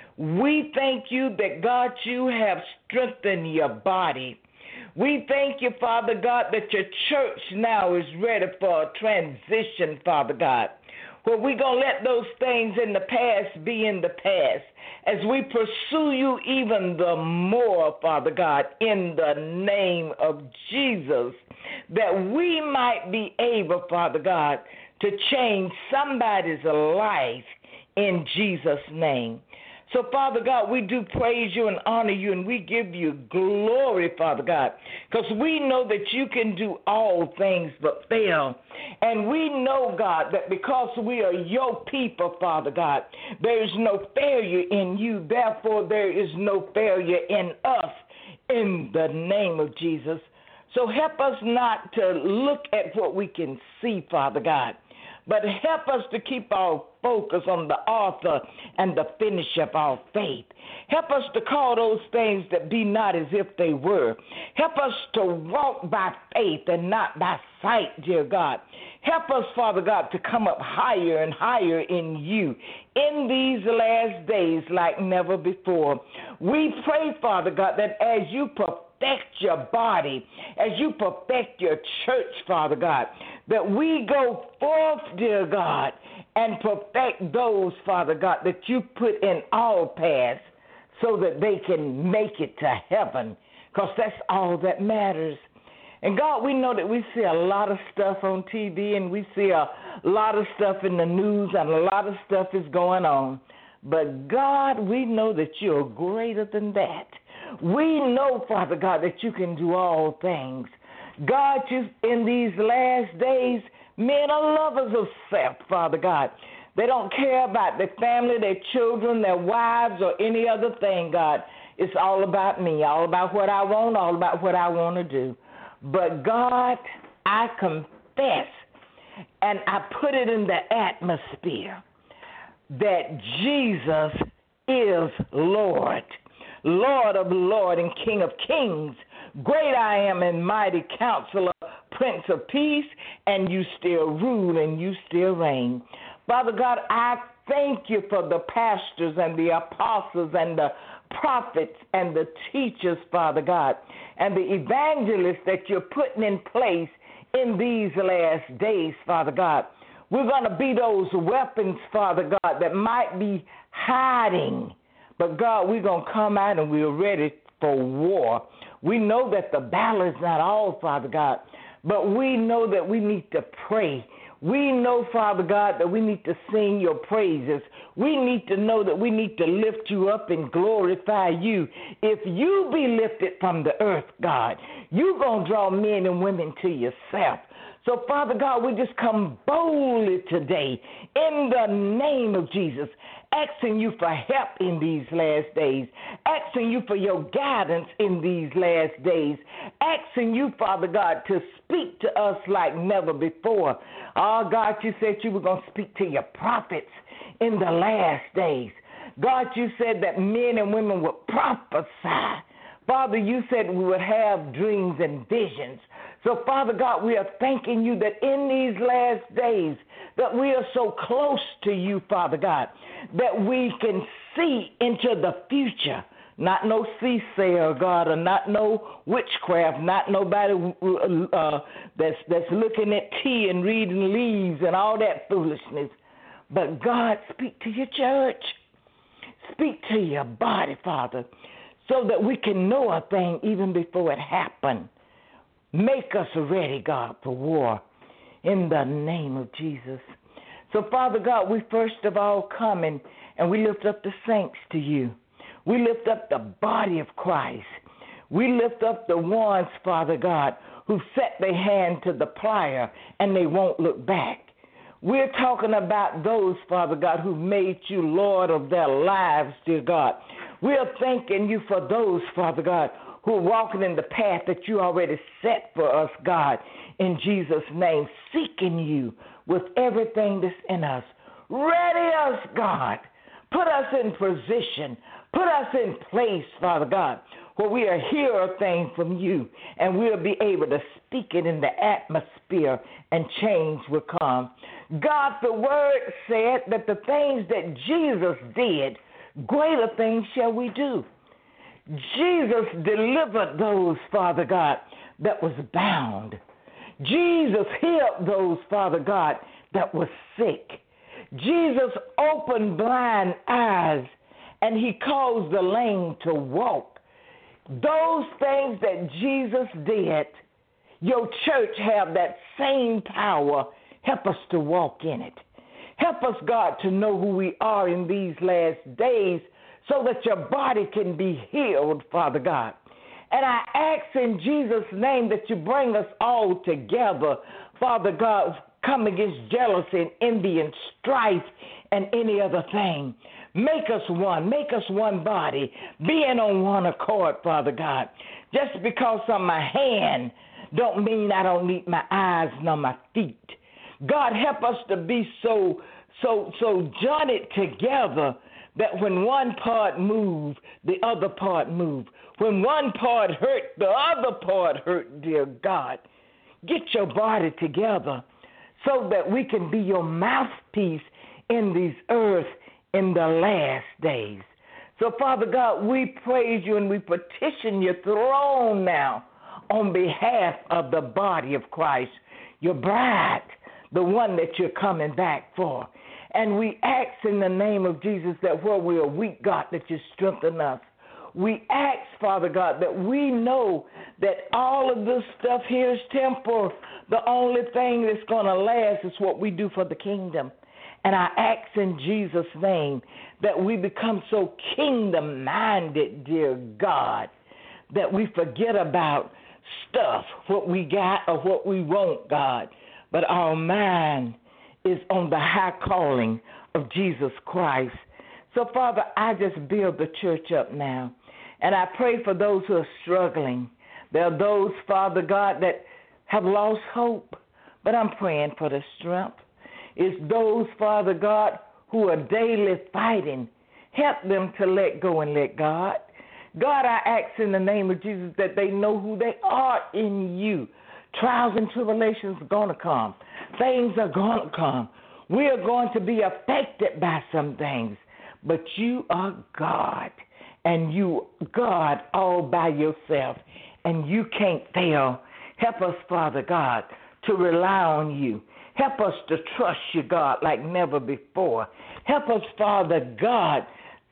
E: We thank you that, God, you have strengthened your body. We thank you, Father God, that your church now is ready for a transition, Father God, where we're going to let those things in the past be in the past as we pursue you even the more, Father God, in the name of Jesus, that we might be able, Father God, to change somebody's life in Jesus' name. So, Father God, we do praise you and honor you, and we give you glory, Father God, because we know that you can do all things but fail. And we know, God, that because we are your people, Father God, there is no failure in you. Therefore, there is no failure in us in the name of Jesus. So help us not to look at what we can see, Father God, but help us to keep our focus on the author and the finisher of our faith. Help us to call those things that be not as if they were. Help us to walk by faith and not by sight, dear God. Help us, Father God, to come up higher and higher in you in these last days like never before. We pray, Father God, that as you perfect your body, as you perfect your church, Father God, that we go forth, dear God, and perfect those, Father God, that you put in our paths so that they can make it to heaven, because that's all that matters. And God, we know that we see a lot of stuff on T V and we see a lot of stuff in the news and a lot of stuff is going on. But God, we know that you're greater than that. We know, Father God, that you can do all things. God, you, in these last days, men are lovers of self, Father God. They don't care about their family, their children, their wives, or any other thing, God. It's all about me, all about what I want, all about what I want to do. But, God, I confess, and I put it in the atmosphere, that Jesus is Lord, Lord of Lords and King of Kings, great I am and mighty Counselor, Prince of Peace, and you still rule and you still reign. Father God, I thank you for the pastors and the apostles and the prophets and the teachers, Father God, and the evangelists that you're putting in place in these last days, Father God. We're going to be those weapons, Father God, that might be hiding. But, God, we're going to come out and we're ready for war. We know that the battle is not all, Father God, but we know that we need to pray. We know, Father God, that we need to sing your praises. We need to know that we need to lift you up and glorify you. If you be lifted from the earth, God, you're going to draw men and women to yourself. So, Father God, we just come boldly today in the name of Jesus, asking you for help in these last days, asking you for your guidance in these last days, asking you, Father God, to speak to us like never before. Oh, God, you said you were going to speak to your prophets in the last days. God, you said that men and women would prophesy. Father, you said we would have dreams and visions. So, Father God, we are thanking you that in these last days that we are so close to you, Father God, that we can see into the future. Not no soothsayer, God, or not no witchcraft, not nobody uh, that's, that's looking at tea and reading leaves and all that foolishness. But, God, speak to your church. Speak to your body, Father, so that we can know a thing even before it happened. Make us ready, God, for war in the name of Jesus. So, Father God, we first of all come and, and we lift up the saints to you. We lift up the body of Christ. We lift up the ones, Father God, who set their hand to the plier and they won't look back. We're talking about those, Father God, who made you Lord of their lives, dear God. We're thanking you for those, Father God, who are walking in the path that you already set for us, God, in Jesus' name, seeking you with everything that's in us. Ready us, God. Put us in position. Put us in place, Father God, where we are hear a thing from you, and we'll be able to speak it in the atmosphere, and change will come. God, the word said that the things that Jesus did, greater things shall we do. Jesus delivered those, Father God, that was bound. Jesus healed those, Father God, that was sick. Jesus opened blind eyes, and he caused the lame to walk. Those things that Jesus did, your church have that same power. Help us to walk in it. Help us, God, to know who we are in these last days, so that your body can be healed, Father God. And I ask in Jesus' name that you bring us all together, Father God, come against jealousy and envy and strife and any other thing. Make us one. Make us one body, being on one accord, Father God. Just because I'm my hand don't mean I don't need my eyes nor my feet. God, help us to be so, so, so jointed together that when one part move, the other part move. When one part hurt, the other part hurt, dear God. Get your body together so that we can be your mouthpiece in these earth in the last days. So, Father God, we praise you and we petition your throne now on behalf of the body of Christ, your bride, the one that you're coming back for. And we ask in the name of Jesus that where we are weak, God, that you strengthen us. we ask, Father God, that we know that all of this stuff here is temporal. The only thing that's going to last is what we do for the kingdom. And I ask in Jesus' name that we become so kingdom-minded, dear God, that we forget about stuff, what we got or what we want, God. But our mind is on the high calling of Jesus Christ. So, Father, I just build the church up now. And I pray for those who are struggling. There are those, Father God, that have lost hope. But I'm praying for the strength. It's those, Father God, who are daily fighting. Help them to let go and let God. God, I ask in the name of Jesus that they know who they are in you. Trials and tribulations are going to come. Things are going to come. We are going to be affected by some things. But you are God, and you God all by yourself, and you can't fail. Help us, Father God, to rely on you. Help us to trust you, God, like never before. Help us, Father God,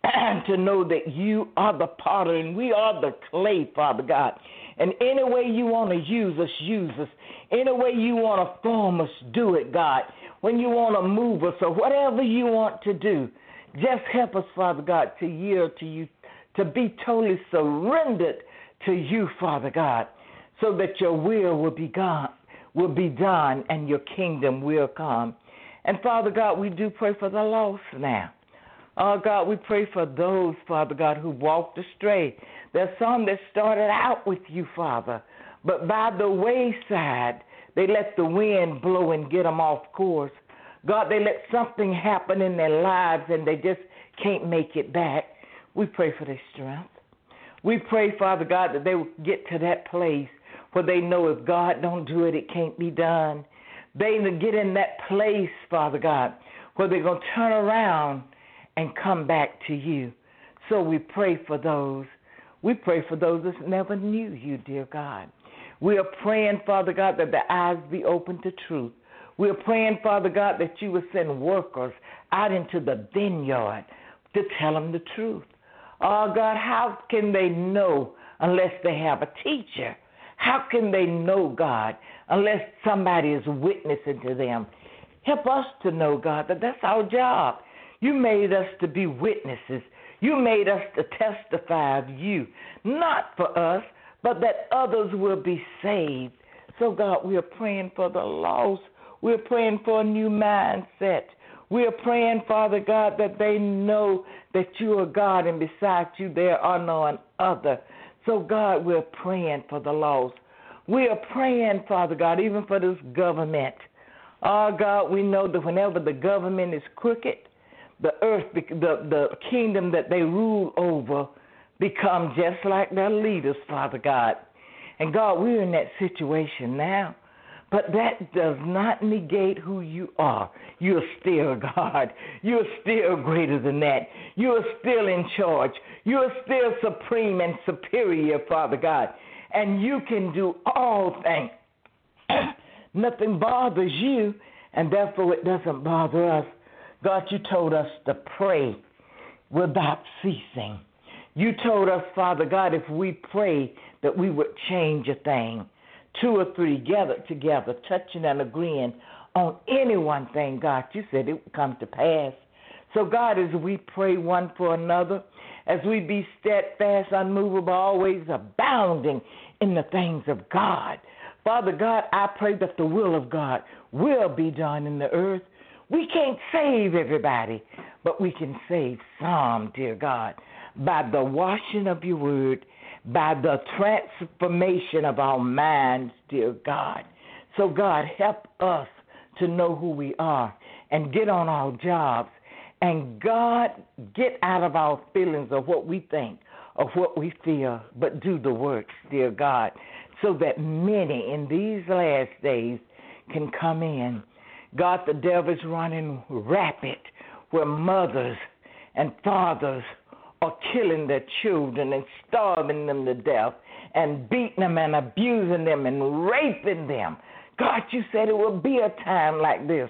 E: to know that you are the potter and we are the clay, Father God. And any way you want to use us, use us. Any way you want to form us, do it, God. When you want to move us or whatever you want to do, just help us, Father God, to yield to you, to be totally surrendered to you, Father God, so that your will will be gone, will be done and your kingdom will come. And, Father God, we do pray for the lost now. Oh, God, we pray for those, Father God, who walked astray. There's some that started out with you, Father, but by the wayside, they let the wind blow and get them off course. God, they let something happen in their lives and they just can't make it back. We pray for their strength. We pray, Father God, that they will get to that place where they know if God don't do it, it can't be done. They get in that place, Father God, where they're going to turn around and come back to you. So we pray for those. We pray for those that never knew you, dear God. We are praying, Father God, that their eyes be open to truth. We are praying, Father God, that you will send workers out into the vineyard to tell them the truth. Oh, God, how can they know unless they have a teacher? How can they know, God, unless somebody is witnessing to them? Help us to know, God, that that's our job. You made us to be witnesses. You made us to testify of you, not for us, but that others will be saved. So, God, we are praying for the lost. We're praying for a new mindset. We're praying, Father God, that they know that you are God and besides you there are none other. So, God, we're praying for the lost. We are praying, Father God, even for this government. Oh, God, we know that whenever the government is crooked, the earth, the, the kingdom that they rule over become just like their leaders, Father God. And, God, we're in that situation now. But that does not negate who you are. You're still God. You're still greater than that. You're still in charge. You're still supreme and superior, Father God. And you can do all things. Nothing bothers you, and therefore it doesn't bother us. God, you told us to pray without ceasing. You told us, Father God, if we pray that we would change a thing. Two or three gathered together, touching and agreeing on any one thing, God, you said it would come to pass. So, God, as we pray one for another, as we be steadfast, unmovable, always abounding in the things of God, Father God, I pray that the will of God will be done in the earth. We can't save everybody, but we can save some, dear God, by the washing of your word, by the transformation of our minds, dear God. So, God, help us to know who we are and get on our jobs. And, God, get out of our feelings of what we think, of what we feel, but do the works, dear God, so that many in these last days can come in. God, the devil's running rapid where mothers and fathers are killing their children and starving them to death and beating them and abusing them and raping them. God, you said it would be a time like this.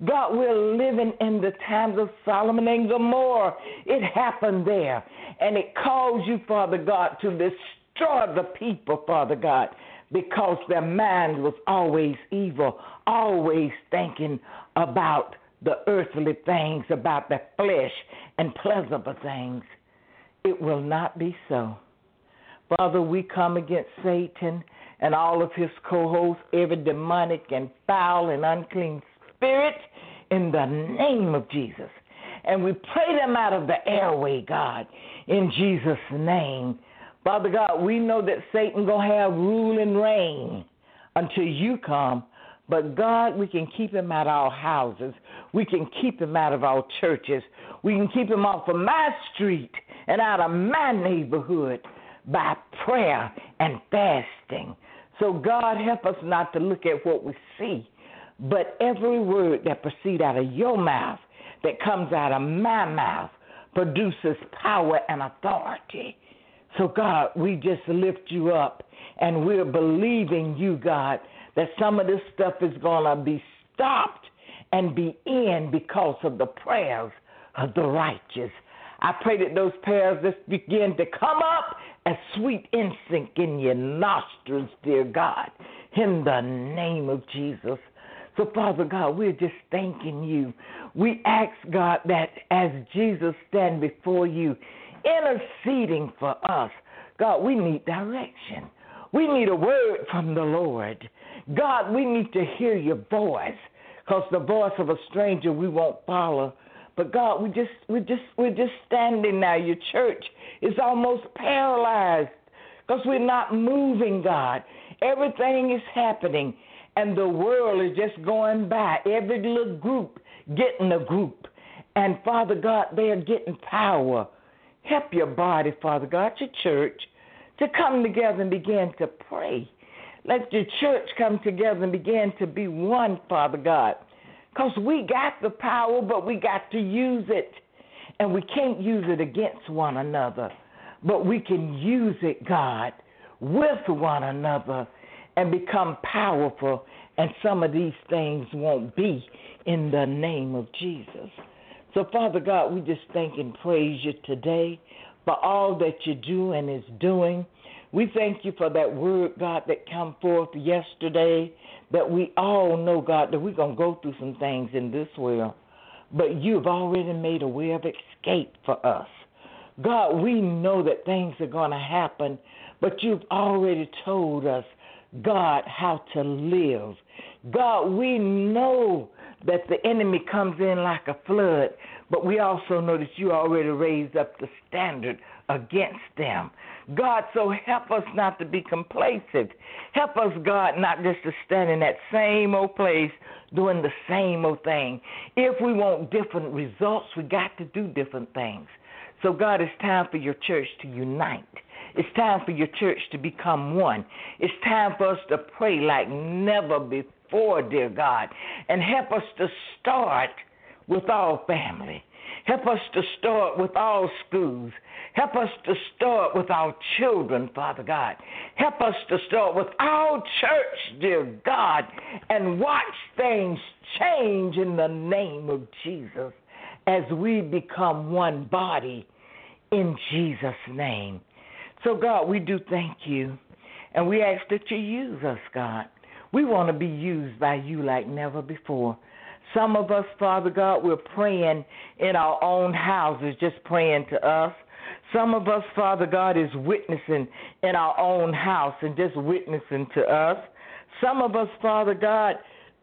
E: God, we're living in the times of Solomon and Gomorrah. It happened there. And it caused you, Father God, to destroy the people, Father God, because their mind was always evil, always thinking about the earthly things, about the flesh and pleasurable things. It will not be so. Father, we come against Satan and all of his cohorts, every demonic and foul and unclean spirit, in the name of Jesus. And we pray them out of the airway, God, in Jesus' name. Father God, we know that Satan going to have rule and reign until you come. But, God, we can keep him out of our houses. We can keep him out of our churches. We can keep him off of my street and out of my neighborhood by prayer and fasting. So, God, help us not to look at what we see, but every word that proceeds out of your mouth, that comes out of my mouth, produces power and authority. So, God, we just lift you up, and we're believing you, God, that some of this stuff is going to be stopped and be in because of the prayers of the righteous. I pray that those prayers just begin to come up as sweet incense in your nostrils, dear God, in the name of Jesus. So, Father God, we're just thanking you. We ask, God, that as Jesus stands before you, interceding for us, God, we need direction. We need a word from the Lord. God, we need to hear your voice, because the voice of a stranger we won't follow. But God, we just, we just, we're just standing now. Your church is almost paralyzed because we're not moving, God. Everything is happening, and the world is just going by. Every little group getting a group. And, Father God, they are getting power. Help your body, Father God, your church, to come together and begin to pray. Let your church come together and begin to be one, Father God. Because we got the power, but we got to use it. And we can't use it against one another. But we can use it, God, with one another and become powerful. And some of these things won't be in the name of Jesus. So, Father God, we just thank and praise you today for all that you do and is doing. We thank you for that word, God, that come forth yesterday, that we all know, God, that we're going to go through some things in this world, but you've already made a way of escape for us. God, we know that things are going to happen, but you've already told us, God, how to live. God, we know that the enemy comes in like a flood, but we also know that you already raised up the standard against them. God, so help us not to be complacent. Help us, God, not just to stand in that same old place doing the same old thing. If we want different results, we got to do different things. So, God, it's time for your church to unite. It's time for your church to become one. It's time for us to pray like never before, dear God, and help us to start with our family. Help us to start with all schools. Help us to start with our children, Father God. Help us to start with our church, dear God, and watch things change in the name of Jesus as we become one body in Jesus' name. So, God, we do thank you, and we ask that you use us, God. We want to be used by you like never before. Some of us, Father God, we're praying in our own houses, just praying to us. Some of us, Father God, is witnessing in our own house and just witnessing to us. Some of us, Father God,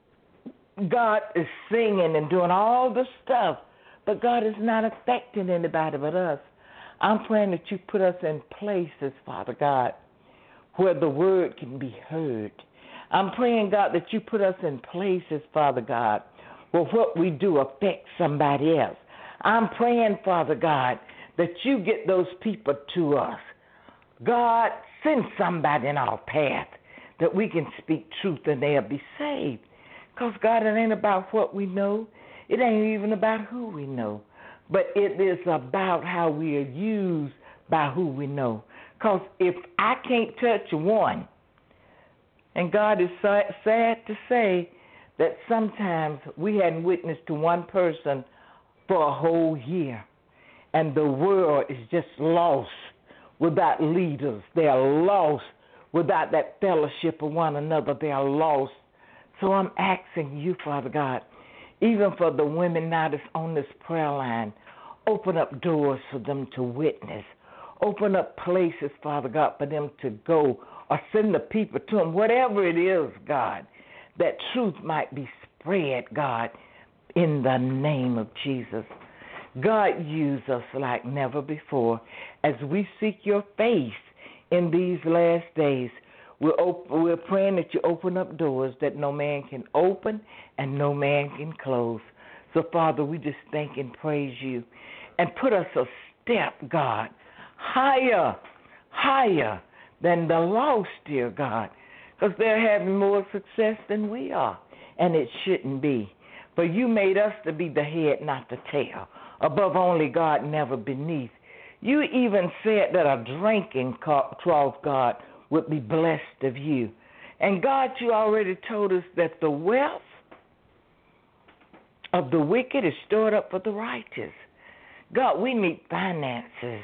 E: God is singing and doing all the stuff, but God is not affecting anybody but us. I'm praying that you put us in places, Father God, where the word can be heard. I'm praying, God, that you put us in places, Father God, where what we do affects somebody else. I'm praying, Father God, that you get those people to us. God, send somebody in our path that we can speak truth and they'll be saved. Because, God, it ain't about what we know. It ain't even about who we know. But it is about how we are used by who we know. Because if I can't touch one, and God is sad to say that sometimes we hadn't witnessed to one person for a whole year, and the world is just lost without leaders. They are lost without that fellowship of one another. They are lost. So I'm asking you, Father God, even for the women now that's on this prayer line, open up doors for them to witness. Open up places, Father God, for them to go, or send the people to them, whatever it is, God, that truth might be spread, God, in the name of Jesus. God, use us like never before as we seek your face in these last days. We're, op- we're praying that you open up doors that no man can open and no man can close. So, Father, we just thank and praise you and put us a step, God, higher, higher than the lost, dear God, because they're having more success than we are, and it shouldn't be. For you made us to be the head, not the tail, above only, God, never beneath. You even said that a drinking trough, God, would be blessed of you. And, God, you already told us that the wealth of the wicked is stored up for the righteous. God, we need finances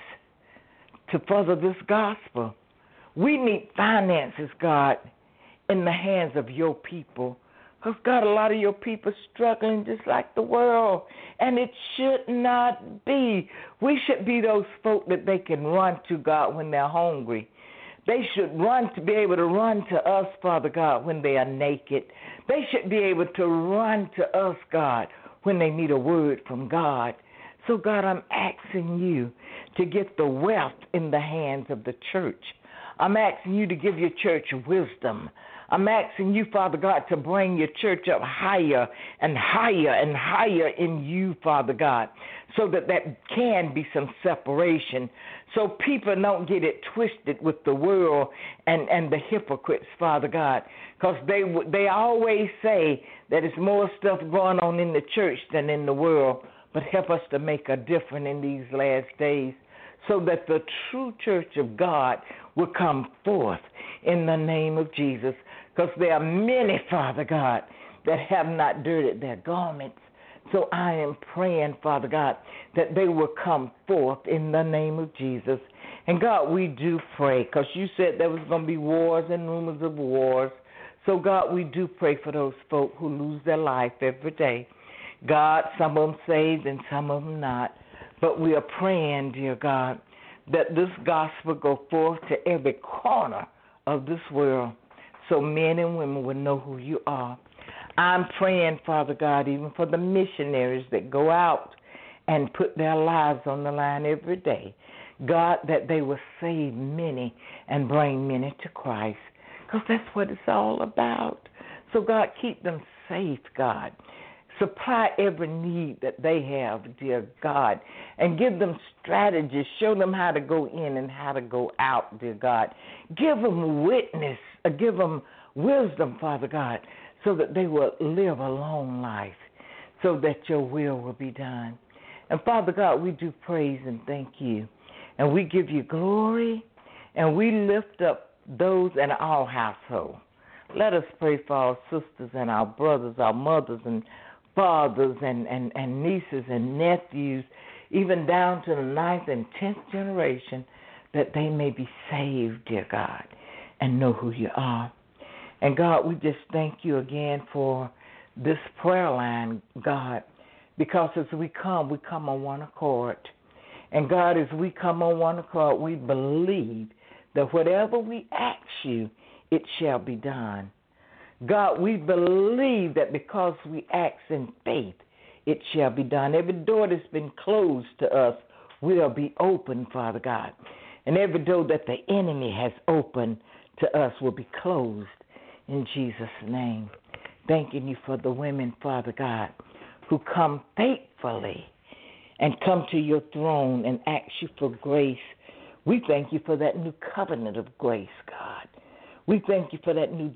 E: to further this gospel. We need finances, God, in the hands of your people. Because, God, a lot of your people are struggling just like the world. And it should not be. We should be those folk that they can run to, God, when they're hungry. They should run to be able to run to us, Father God, when they are naked. They should be able to run to us, God, when they need a word from God. So, God, I'm asking you to get the wealth in the hands of the church. I'm asking you to give your church wisdom. I'm asking you, Father God, to bring your church up higher and higher and higher in you, Father God, so that there can be some separation, so people don't get it twisted with the world and, and the hypocrites, Father God, because they, they always say that there's more stuff going on in the church than in the world, but help us to make a difference in these last days so that the true church of God will come forth in the name of Jesus. Because there are many, Father God, that have not dirtied their garments. So I am praying, Father God, that they will come forth in the name of Jesus. And God, we do pray, because you said there was going to be wars and rumors of wars. So God, we do pray for those folk who lose their life every day. God, some of them saved and some of them not. But we are praying, dear God, that this gospel go forth to every corner of this world, so men and women will know who you are. I'm praying, Father God, even for the missionaries that go out and put their lives on the line every day. God, that they will save many and bring many to Christ, because that's what it's all about. So, God, keep them safe, God. Supply every need that they have, dear God, and give them strategies. Show them how to go in and how to go out, dear God. Give them witness, uh, give them wisdom, Father God, so that they will live a long life, so that your will will be done. And, Father God, we do praise and thank you, and we give you glory, and we lift up those in our household. Let us pray for our sisters and our brothers, our mothers and fathers and, and, and nieces and nephews, even down to the ninth and tenth generation, that they may be saved, dear God, and know who you are. And, God, we just thank you again for this prayer line, God, because as we come, we come on one accord. And, God, as we come on one accord, we believe that whatever we ask you, it shall be done. God, we believe that because we act in faith, it shall be done. Every door that's been closed to us will be opened, Father God. And every door that the enemy has opened to us will be closed in Jesus' name. Thanking you for the women, Father God, who come faithfully and come to your throne and ask you for grace. We thank you for that new covenant of grace, God. We thank you for that new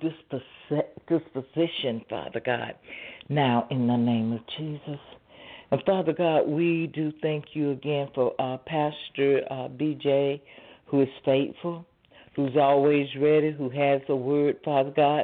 E: disposition, Father God, now in the name of Jesus. And, Father God, we do thank you again for uh, Pastor uh, B J, who is faithful, who's always ready, who has a word, Father God,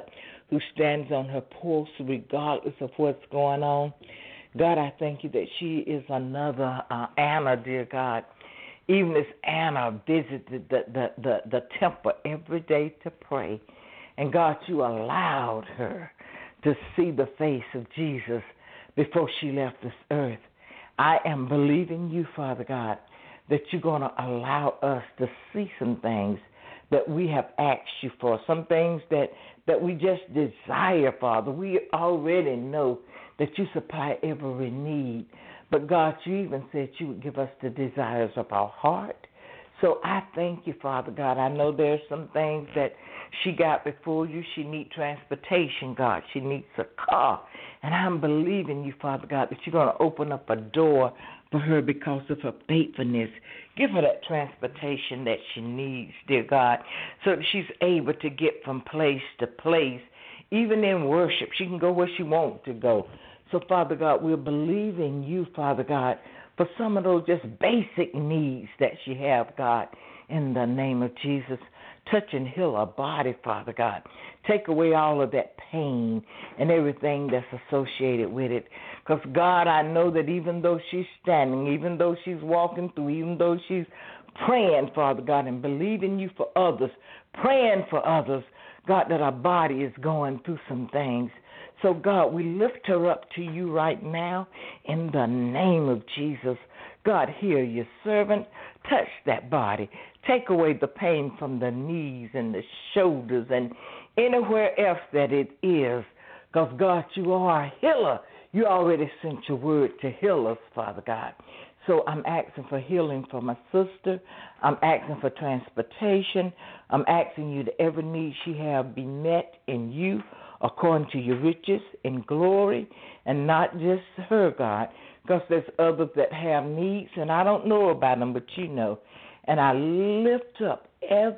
E: who stands on her post regardless of what's going on. God, I thank you that she is another uh, Anna, dear God. Even as Anna visited the, the, the, the temple every day to pray, and God, you allowed her to see the face of Jesus before she left this earth. I am believing you, Father God, that you're going to allow us to see some things that we have asked you for, some things that, that we just desire, Father. We already know that you supply every need. But, God, you even said you would give us the desires of our heart. So I thank you, Father God. I know there's some things that she got before you. She needs transportation, God. She needs a car. And I'm believing you, Father God, that you're going to open up a door for her because of her faithfulness. Give her that transportation that she needs, dear God, so that she's able to get from place to place. Even in worship, she can go where she wants to go. So, Father God, we're believing you, Father God, for some of those just basic needs that she have, God, in the name of Jesus. Touch and heal her body, Father God. Take away all of that pain and everything that's associated with it. Because, God, I know that even though she's standing, even though she's walking through, even though she's praying, Father God, and believing you for others, praying for others, God, that our body is going through some things. So, God, we lift her up to you right now in the name of Jesus. God, hear your servant. Touch that body. Take away the pain from the knees and the shoulders and anywhere else that it is. Because, God, you are a healer. You already sent your word to heal us, Father God. So I'm asking for healing for my sister. I'm asking for transportation. I'm asking you that every need she have be met in you according to your riches and glory, and not just her, God, because there's others that have needs, and I don't know about them, but you know. And I lift up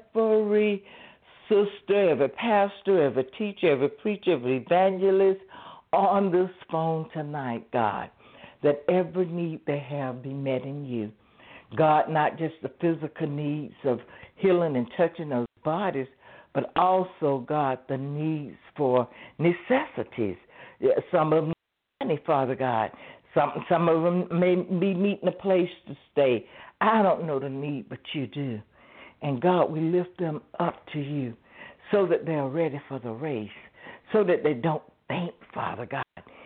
E: every sister, every pastor, every teacher, every preacher, every evangelist on this phone tonight, God, that every need they have be met in you. God, not just the physical needs of healing and touching those bodies, but also, God, the needs for necessities. Some of them money, Father God. Some, some of them may be needing a place to stay. I don't know the need, but you do. And, God, we lift them up to you so that they're ready for the race, so that they don't faint, Father God,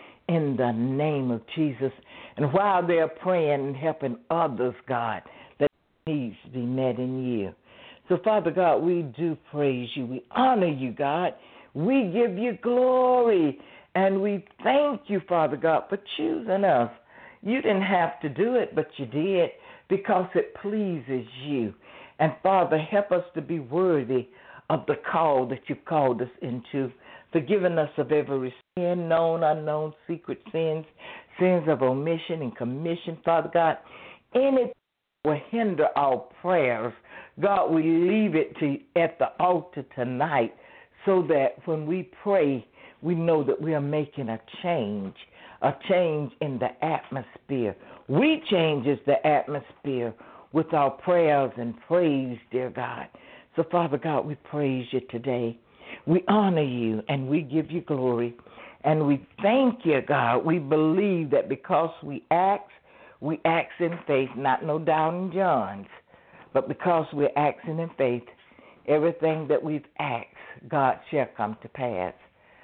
E: in the name of Jesus. And while they're praying and helping others, God, that needs to be met in you. So, Father God, we do praise you. We honor you, God. We give you glory. And we thank you, Father God, for choosing us. You didn't have to do it, but you did because it pleases you. And, Father, help us to be worthy of the call that you've called us into, forgiving us of every sin, known, unknown, secret sins, sins of omission and commission, Father God. Anything will hinder our prayers, God, we leave it to at the altar tonight so that when we pray, we know that we are making a change, a change in the atmosphere. We changes the atmosphere with our prayers and praise, dear God. So, Father God, we praise you today. We honor you and we give you glory. And we thank you, God. We believe that because we ask, we ask in faith, not no doubting Johns, but because we're asking in faith, everything that we've asked, God shall come to pass.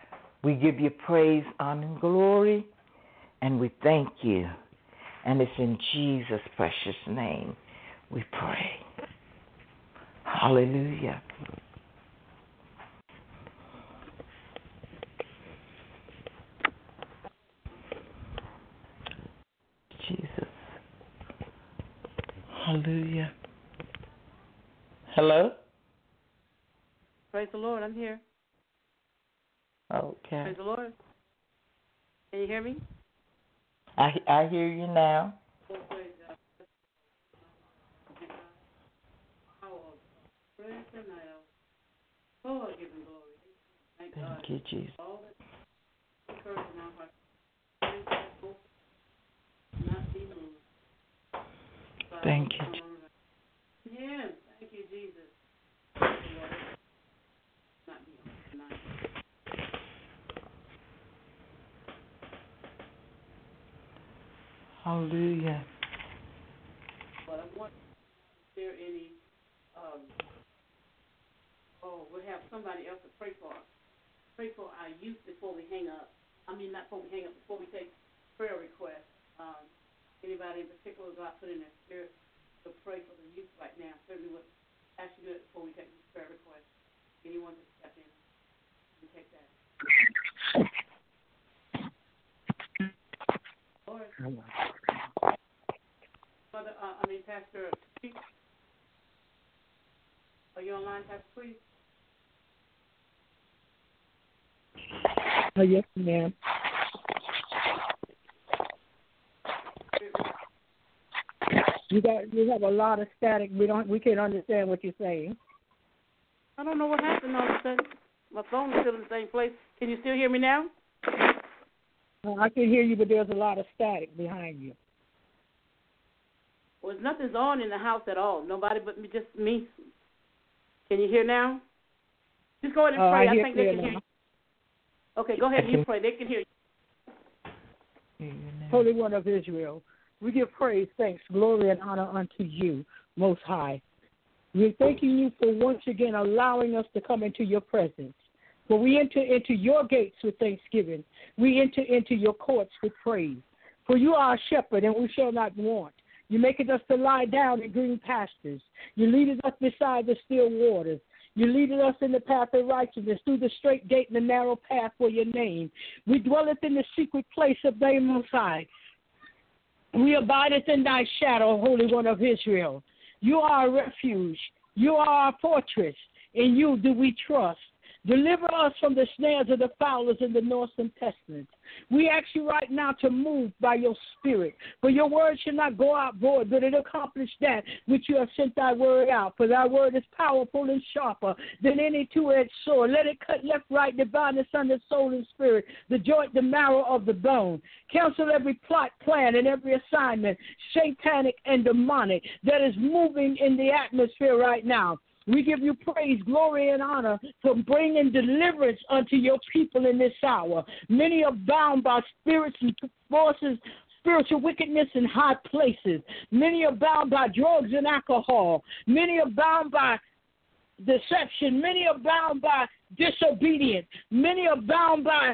E: We give you praise, honor, and glory, and we thank you. And it's in Jesus' precious name we pray. Hallelujah. Jesus. Hallelujah. Hello?
B: Praise the Lord, I'm here.
E: Okay.
B: Praise the Lord. Can you hear me?
E: I I hear you now.
B: Oh, praise God. Praise the now. Oh, I give him glory. Thank,
E: Thank
B: God.
E: you, Jesus.
B: All that occurs in our heart. Thank God. Not be moved.
E: Thank you.
B: Yeah, thank you, Jesus. Thank you, Lord. Not be moved tonight.
E: Hallelujah.
B: But I want is there any, um, oh, we'll have somebody else to pray for us. Pray for our youth before we hang up. I mean, not before we hang up, before we take prayer requests. Um, anybody in particular God put in their spirit to pray for the youth right now? Certainly would ask you to do it before we take this prayer request. Anyone to step in and take that. Lord. Mother, uh, I mean, Pastor, are you online, Pastor, please?
F: Oh, yes, ma'am. You got you have a lot of static. We don't we can't understand what you're saying.
B: I don't know what happened all of a sudden. My phone is still in the same place. Can you still hear me now?
F: Uh, I can hear you, but there's a lot of static behind you.
B: Well, nothing's on in the house at all. Nobody but me, just me. Can you hear now? Just go ahead and
F: Uh,
B: pray.
F: I,
B: I,
F: hear
B: think they can
F: now.
B: hear you. Okay, go ahead and you pray. They can hear you.
F: Holy One of Israel, we give praise, thanks, glory, and honor unto you, Most High. We're thanking you for once again allowing us to come into your presence. For we enter into your gates with thanksgiving. We enter into your courts with praise. For you are a shepherd, and we shall not want. You maketh us to lie down in green pastures. You leadeth us beside the still waters. You leaded us in the path of righteousness, through the straight gate and the narrow path for your name. We dwelleth in the secret place of thy Most High. We abideth in thy shadow, Holy One of Israel. You are a refuge. You are our fortress. In you do we trust. Deliver us from the snares of the fowlers and the noisome pestilence. We ask you right now to move by your spirit. For your word should not go out void, but it accomplish that which you have sent thy word out. For thy word is powerful and sharper than any two-edged sword. Let it cut left, right, divide asunder soul and spirit, the joint, the marrow of the bone. Cancel every plot, plan, and every assignment, satanic and demonic, that is moving in the atmosphere right now. We give you praise, glory, and honor for bringing deliverance unto your people in this hour. Many are bound by spirits and forces, spiritual wickedness in high places. Many are bound by drugs and alcohol. Many are bound by deception. Many are bound by disobedience. Many are bound by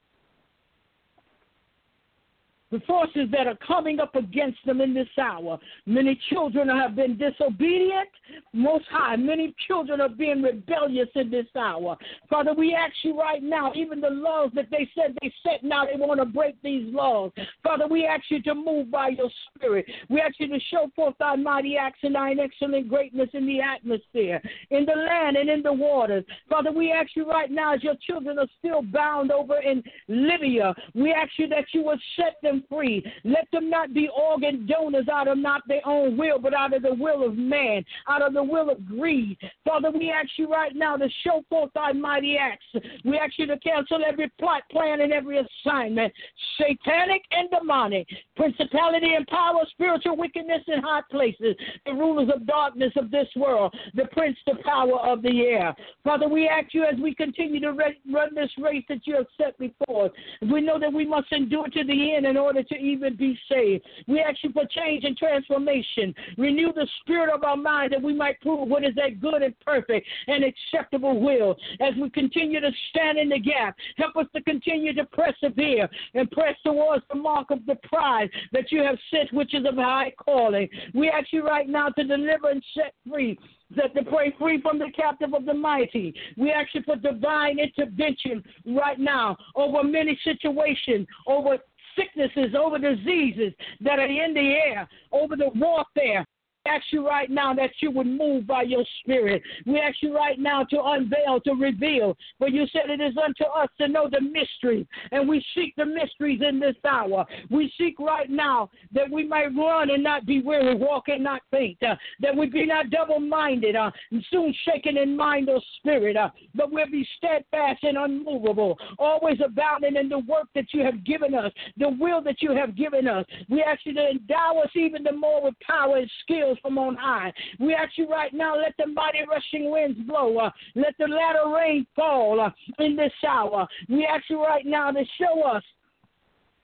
F: the forces that are coming up against them in this hour. Many children have been disobedient, Most High. Many children are being rebellious in this hour. Father, we ask you right now, even the laws that they said they set, now they want to break these laws. Father, we ask you to move by your spirit. We ask you to show forth thy mighty acts and thine excellent greatness in the atmosphere, in the land and in the waters. Father, we ask you right now, as your children are still bound over in Libya, we ask you that you would set them free. Let them not be organ donors out of not their own will, but out of the will of man, out of the will of greed. Father, we ask you right now to show forth thy mighty acts. We ask you to cancel every plot, plan, and every assignment, satanic and demonic, principality and power, spiritual wickedness in high places, the rulers of darkness of this world, the prince, the power of the air. Father, we ask you as we continue to run this race that you have set before us, we know that we must endure to the end in order to even be saved. We ask you for change and transformation. Renew the spirit of our mind that we might prove what is that good and perfect and acceptable will. As we continue to stand in the gap, help us to continue to persevere and press towards the mark of the prize that you have set, which is of high calling. We ask you right now to deliver and set free, that to pray free from the captive of the mighty. We ask you for divine intervention right now over many situations, over sicknesses, over diseases that are in the air, over the warfare. We ask you right now that you would move by your spirit. We ask you right now to unveil, to reveal. For you said it is unto us to know the mysteries, and we seek the mysteries in this hour. We seek right now that we may run and not be weary, walk and not faint, uh, that we be not double-minded, uh, and soon shaken in mind or spirit, uh, but we'll be steadfast and unmovable, always abounding in the work that you have given us, the will that you have given us. We ask you to endow us even the more with power and skills from on high. We ask you right now, let the mighty rushing winds blow. Uh, let the latter rain fall uh, in this hour. We ask you right now to show us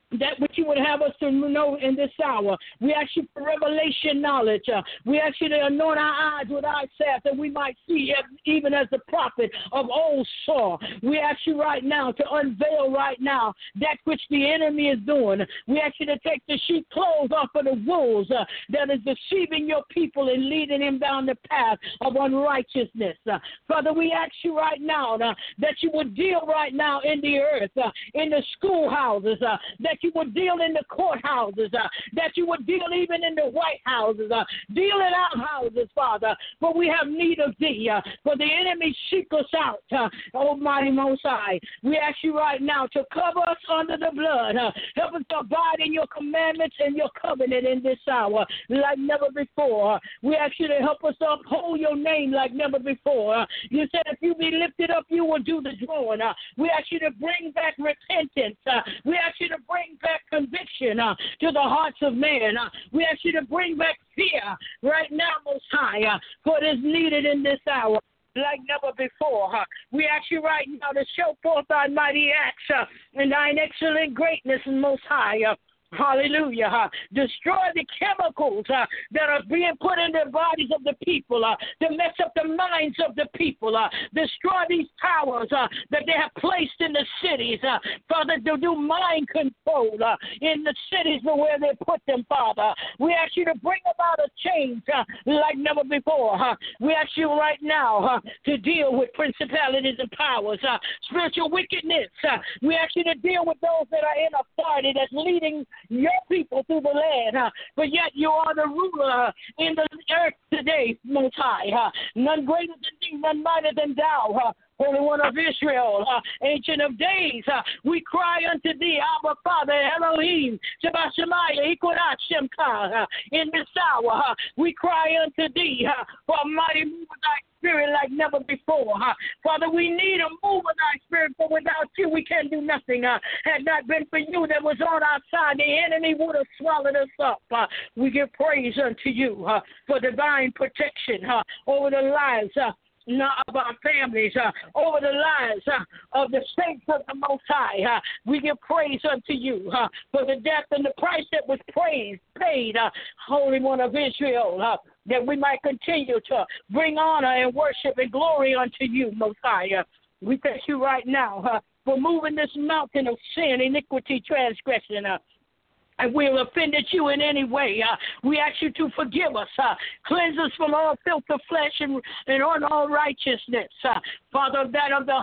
F: that which you would have us to know in this hour. We ask you for revelation knowledge. Uh, we ask you to anoint our eyes with eye salve that we might see, even as the prophet of old saw. We ask you right now to unveil right now that which the enemy is doing. We ask you to take the sheep clothes off of the wolves uh, that is deceiving your people and leading them down the path of unrighteousness. Uh, Father, we ask you right now uh, that you would deal right now in the earth, uh, in the schoolhouses, uh, that you would deal in the courthouses, uh, that you would deal even in the White Houses, uh, deal in our houses, Father, for we have need of thee, uh, for the enemy seek us out, uh, Almighty Most High. We ask you right now to cover us under the blood, uh, help us to abide in your commandments and your covenant in this hour like never before. We ask you to help us to uphold your name like never before. Uh, you said if you be lifted up, you will do the drawing. Uh, we ask you to bring back repentance. Uh, we ask you to bring back conviction uh, to the hearts of men. Uh, we ask you to bring back fear right now, Most High, uh, for it is needed in this hour like never before. Uh, we ask you right now to show forth thy mighty acts uh, and thine excellent greatness, Most High. Uh, Hallelujah. Uh, destroy the chemicals uh, that are being put in the bodies of the people uh, to mess up the minds of the people. Uh, destroy these powers uh, that they have placed in the cities. Uh, Father, to do mind control uh, in the cities where they put them, Father. We ask you to bring about a change uh, like never before. Uh, we ask you right now uh, to deal with principalities and powers, uh, spiritual wickedness. Uh, we ask you to deal with those that are in authority that's leading your people through the land, uh, but yet you are the ruler uh, in the earth today, Most High. Uh, none greater than thee, none mightier than thou, uh, Holy One of Israel, uh, Ancient of Days. Uh, we cry unto thee, Abba Father, Elohim, Shabbat Shemaiah, Ikodat Shemka, uh, in this hour. Uh, we cry unto thee uh, for a mighty move of thy spirit like never before. Uh, Father, we need a move of thy spirit, for without you we can do nothing. Uh, had not been for you that was on our side, the enemy would have swallowed us up. Uh, we give praise unto you uh, for divine protection uh, over the lives uh, of our families, uh, over the lives uh, of the saints of the Most High. Uh, we give praise unto you uh, for the death and the price that was praised, paid, uh, Holy One of Israel, uh, that we might continue to bring honor and worship and glory unto you, Most High. Uh, we thank you right now uh, for moving this mountain of sin, iniquity, transgression, uh, and we have offended you in any way. Uh, we ask you to forgive us, uh, cleanse us from all filth of flesh and, and on all righteousness. Uh, Father, of that of the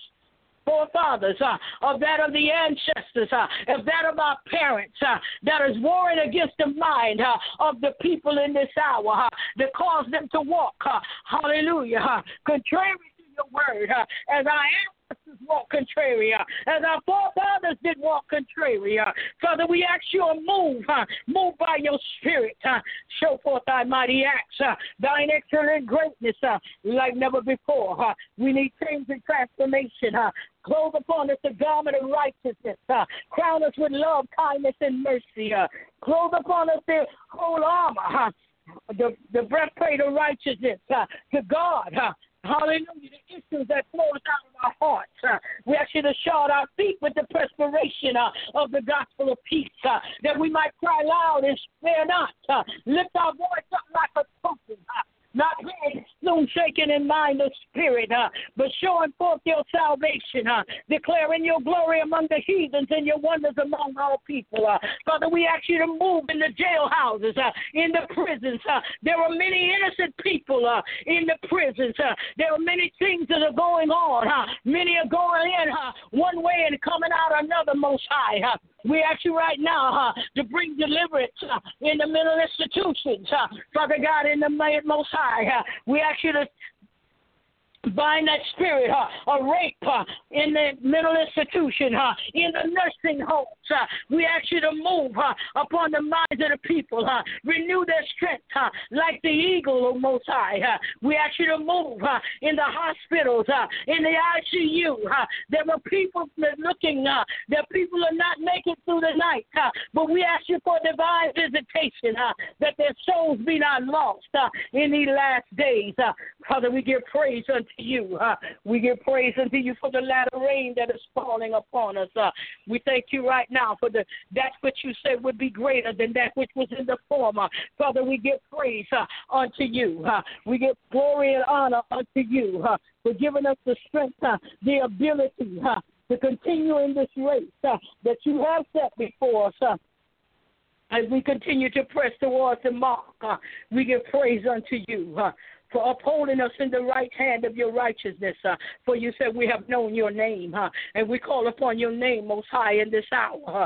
F: forefathers, uh, of that of the ancestors, uh, of that of our parents, uh, that is warring against the mind uh, of the people in this hour, uh, that cause them to walk, uh, hallelujah, uh, contrary to your word, uh, as I am. Walk contrary, uh, as our forefathers did walk contrary. Uh, Father, we ask you to move, uh, move by your spirit, uh, show forth thy mighty acts, uh, thine excellent greatness uh, like never before. Uh, we need change and transformation. Uh, Clothe upon us the garment of righteousness. Uh, crown us with love, kindness, and mercy. Uh, clothe upon us the whole armor, uh, the, the breastplate of righteousness uh, to God. Uh, Hallelujah, the issues that flows out of our hearts. Uh, we ask you to shod our feet with the perspiration uh, of the gospel of peace, uh, that we might cry loud and spare not. Uh, lift our voice up like a trumpet, uh, not head soon shaken in mind or spirit, uh, but showing forth your salvation, uh, declaring your glory among the heathens and your wonders among all people. Uh, Father, we ask you to move in the jailhouses, uh, in the prisons. Uh, there are many innocent people uh, in the prisons. Uh, there are many things that are going on. Uh, many are going in uh, one way and coming out another, Most High. Uh, We ask you right now uh, to bring deliverance uh, in the mental institutions. Uh, Father God, in the Most High, uh, we ask you to bind that spirit uh, of rape uh, in the mental institution, uh, in the nursing homes. Uh, we ask you to move uh, upon the minds of the people, uh, renew their strength uh, like the eagle, O Most High. Uh, we ask you to move uh, in the hospitals, uh, in the I C U. Uh, there were people looking, uh, that people are not making through the night, uh, but we ask you for divine visitation, uh, that their souls be not lost uh, in these last days. Uh, Father, we give praise unto you. Uh, we give praise unto you for the latter rain that is falling upon us. Uh, we thank you right now for the that which you said would be greater than that which was in the former. Father, we give praise uh, unto you. Uh, we give glory and honor unto you uh, for giving us the strength, uh, the ability uh, to continue in this race uh, that you have set before us. Uh, As we continue to press towards the mark, uh, we give praise unto you uh, for upholding us in the right hand of your righteousness. Uh, for you said we have known your name, uh, and we call upon your name most high in this hour. Uh,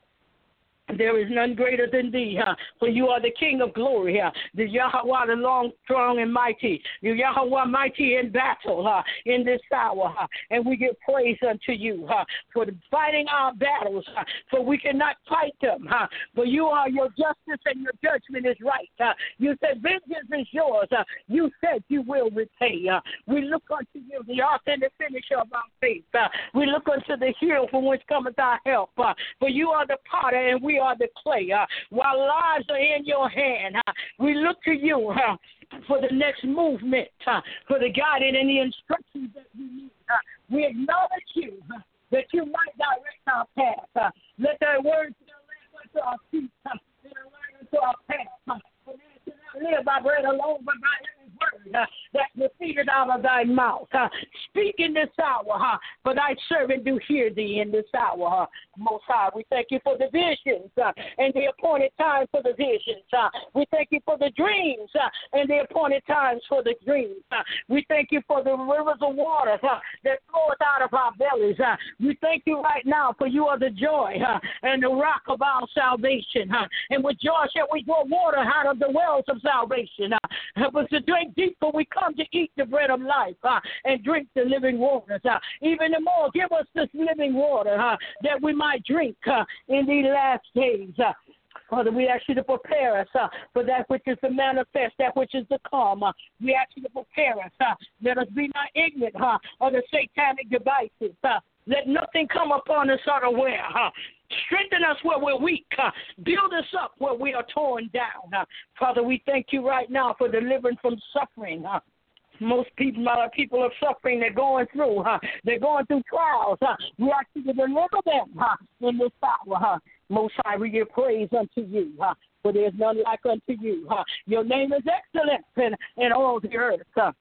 F: There is none greater than thee, huh? For you are the King of glory, huh? The Yahweh, the long, strong, and mighty. The Yahweh, mighty in battle, huh? In this hour, huh? And we give praise unto you, huh? For fighting our battles, huh? For we cannot fight them, huh? For you are your justice and your judgment is right, huh? You said vengeance is yours, huh? You said you will repay, huh? We look unto you, the author and the finisher of our faith, huh? We look unto the hill from which cometh our help, huh? For you are the potter and we are the clay. Uh, while lives are in your hand, uh, we look to you uh, for the next movement, uh, for the guidance and the instructions that we need. Uh, we acknowledge you uh, that you might direct our path. Uh, let thy words be a lamp unto our feet uh, and a light unto our path. Uh, for man shall not live by bread alone, but by every word uh, that proceeded out of thy mouth. Uh, speak in this hour, uh, for thy servant do hear thee in this hour. Uh, Most High, we thank you for the visions uh, and the appointed time for the visions. Uh, we thank you for the dreams uh, and the appointed times for the dreams. Uh, we thank you for the rivers of water uh, that floweth out of our bellies. Uh, we thank you right now for you are the joy uh, and the rock of our salvation. Uh, and with joy shall we draw water out of the wells of salvation. Uh, help us to drink deep, for we come to eat the bread of life uh, and drink the living waters. Uh, even the more, give us this living water uh, that we might drink uh, in these last days. Uh, Father, we ask you to prepare us uh, for that which is to manifest, that which is to come. Uh, we ask you to prepare us. Uh, let us be not ignorant uh, of the satanic devices. Uh, let nothing come upon us unaware. Uh, strengthen us where we're weak. Uh, build us up where we are torn down. Uh, Father, we thank you right now for delivering from suffering. Uh, Most people, uh, people are suffering. They're going through. Huh? They're going through trials. Huh? We ask you to deliver them huh? in this hour. Huh? Most High, we give praise unto you. Huh? For there is none like unto you. Huh? Your name is excellent in, in all the earth. Huh?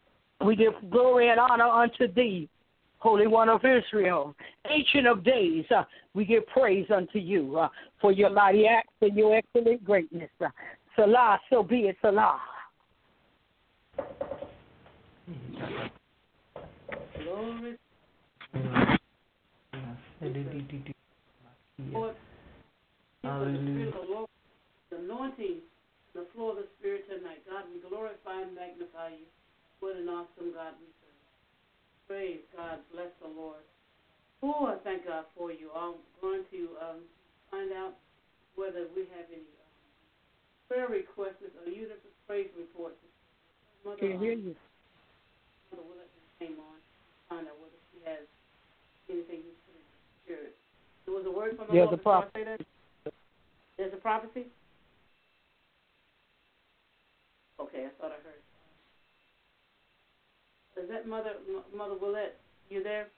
F: We give glory and honor unto thee, Holy One of Israel, Ancient of Days. Uh, we give praise unto you uh, for your mighty acts and your excellent greatness. Uh, Salah, so be it, Salah.
B: Glory. Lord, Hallelujah. The Lord, the anointing, the flow of the Spirit tonight. God, we glorify and magnify you. What an awesome God we serve. Praise God. Bless the Lord. Oh, I thank God for you. I'm going to um, find out whether we have any um, prayer requests or unit of praise reports. Mother,
F: Can't hear you.
B: Mother Willett came on. Find out whether she has anything to put in her spirit. There was a word from the
F: There's
B: Lord
F: a prophecy.
B: before I say that? There's a prophecy? Okay, I thought I heard. Is that Mother M- Mother Willett? You there?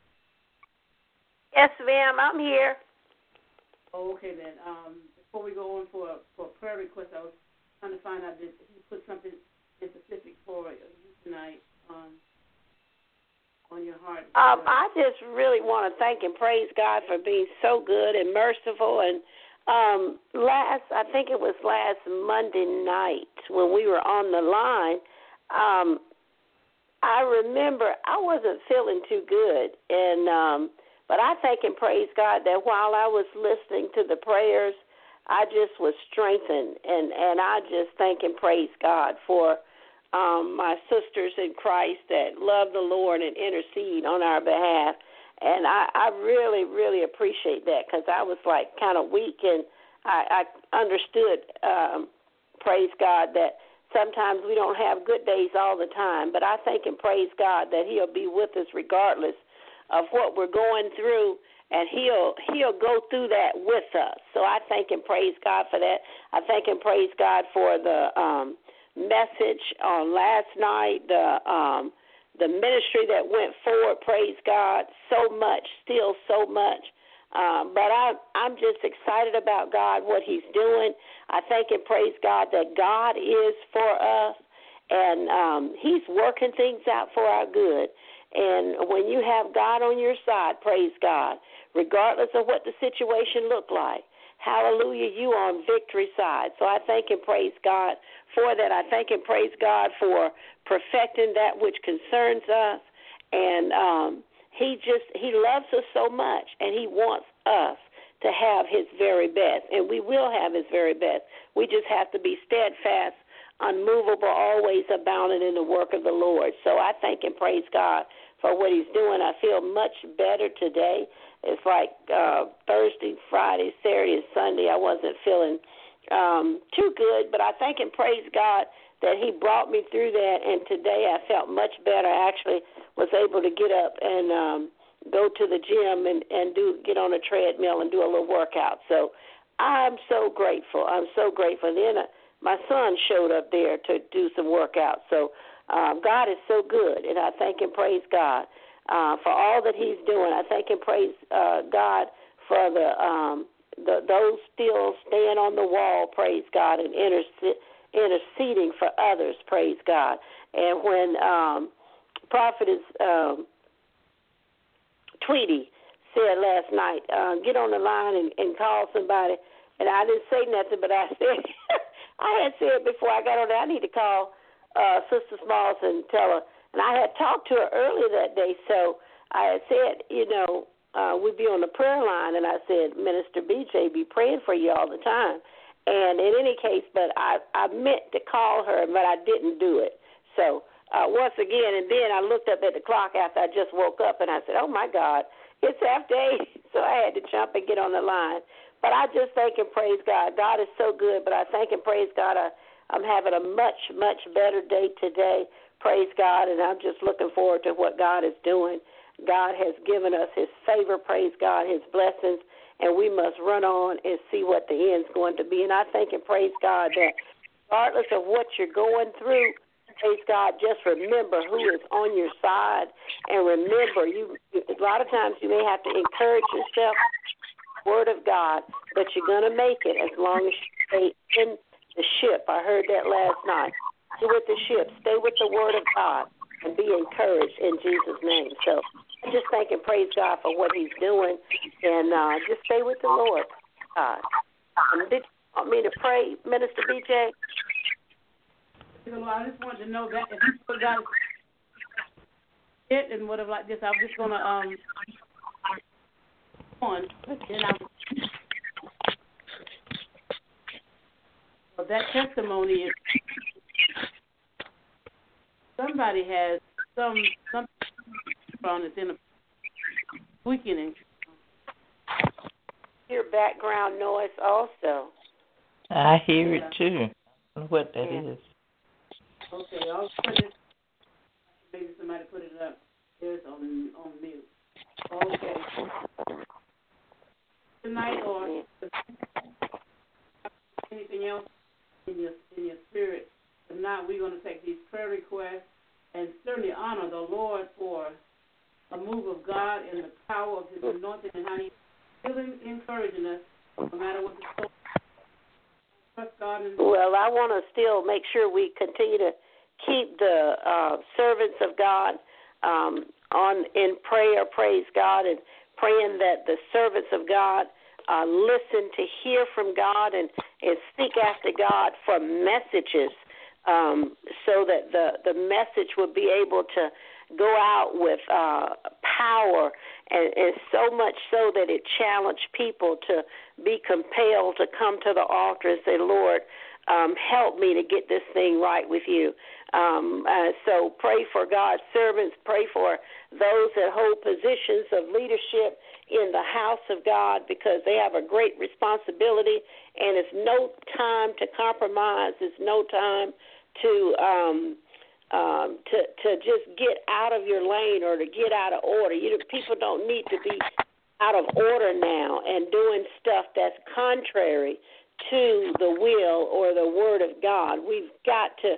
G: Yes, ma'am, I'm here.
B: Oh, okay then. Um, before we go on for a, for a prayer request, I was trying to find out if he put something in specific for you tonight um, on your heart.
G: Um, I just really want to thank and praise God for being so good and merciful. And um, last, I think it was last Monday night when we were on the line, um, I remember I wasn't feeling too good, and um, but I thank and praise God that while I was listening to the prayers, I just was strengthened, and, and I just thank and praise God for um, my sisters in Christ that love the Lord and intercede on our behalf. And I, I really, really appreciate that because I was like kind of weak, and I, I understood, um, praise God, that sometimes we don't have good days all the time, but I thank and praise God that he'll be with us regardless of what we're going through, and he'll he'll go through that with us. So I thank and praise God for that. I thank and praise God for the um, message on last night, the um, the ministry that went forward, praise God, so much, still so much. Um, but I, I'm just excited about God, what he's doing. I thank and praise God that God is for us, and um, he's working things out for our good. And when you have God on your side, praise God, regardless of what the situation looked like, hallelujah, you on victory side. So I thank and praise God for that. I thank and praise God for perfecting that which concerns us. And um, he just, he loves us so much, and he wants us to have his very best. And we will have his very best. We just have to be steadfast, unmovable, always abounding in the work of the Lord. So I thank and praise God for what he's doing. I feel much better today. It's like uh, Thursday, Friday, Saturday, and Sunday. I wasn't feeling um, too good, but I thank and praise God that he brought me through that, and today I felt much better. I actually was able to get up and um, go to the gym and, and do get on a treadmill and do a little workout. So I'm so grateful. I'm so grateful. And then uh, my son showed up there to do some workout. So um, God is so good, and I thank and praise God uh, for all that he's doing. I thank and praise uh, God for the, um, the those still staying on the wall, praise God, and interceding. interceding for others, praise God. And when um, Prophetess um, Tweety said last night, uh, get on the line and, and call somebody, and I didn't say nothing, but I said, I had said before I got on there, I need to call uh, Sister Smalls and tell her. And I had talked to her earlier that day, so I had said, you know, uh, we'd be on the prayer line, and I said, Minister B J be praying for you all the time. And in any case, but I, I meant to call her, but I didn't do it. So uh, once again, and then I looked up at the clock after I just woke up, and I said, oh, my God, it's after eight. So I had to jump and get on the line. But I just thank and praise God. God is so good, but I thank and praise God. I, I'm having a much, much better day today. Praise God, and I'm just looking forward to what God is doing. God has given us his favor, praise God, his blessings, and we must run on and see what the end's going to be. And I thank and praise God that regardless of what you're going through, praise God, just remember who is on your side. And remember, you a lot of times you may have to encourage yourself, word of God, but you're going to make it as long as you stay in the ship. I heard that last night. Stay with the ship. Stay with the word of God and be encouraged in Jesus' name. So I just thank and praise God for what he's doing, and uh, just stay with the Lord. God. Um, did you want me to pray, Minister B J?
B: I just wanted to know that if you forgot it and whatever like this, I'm just going to um on. Then I well, that testimony is somebody has some some on it's in a weakening.
G: Hear background noise also.
E: I hear it too. I don't know what that
G: yeah.
E: is.
B: Okay, I'll put it. Maybe somebody put it up. There's on on mute. Okay. Tonight or anything else in your in your spirit. If not, we're going to take these prayer requests and certainly honor the Lord for a move of God and the power of his anointing and how he's still encouraging us no matter what the story. Trust God and
G: well, I want to still make sure we continue to keep the uh, servants of God um, on in prayer, praise God, and praying that the servants of God uh, listen to hear from God and, and seek after God for messages um, so that the, the message will be able to go out with uh, power and, and so much so that it challenged people to be compelled to come to the altar and say, Lord, um, help me to get this thing right with you. Um, uh, so pray for God's servants. Pray for those that hold positions of leadership in the house of God because they have a great responsibility, and it's no time to compromise. It's no time to um, um, to to just get out of your lane or to get out of order. You people don't need to be out of order now and doing stuff that's contrary to the will or the word of God. We've got to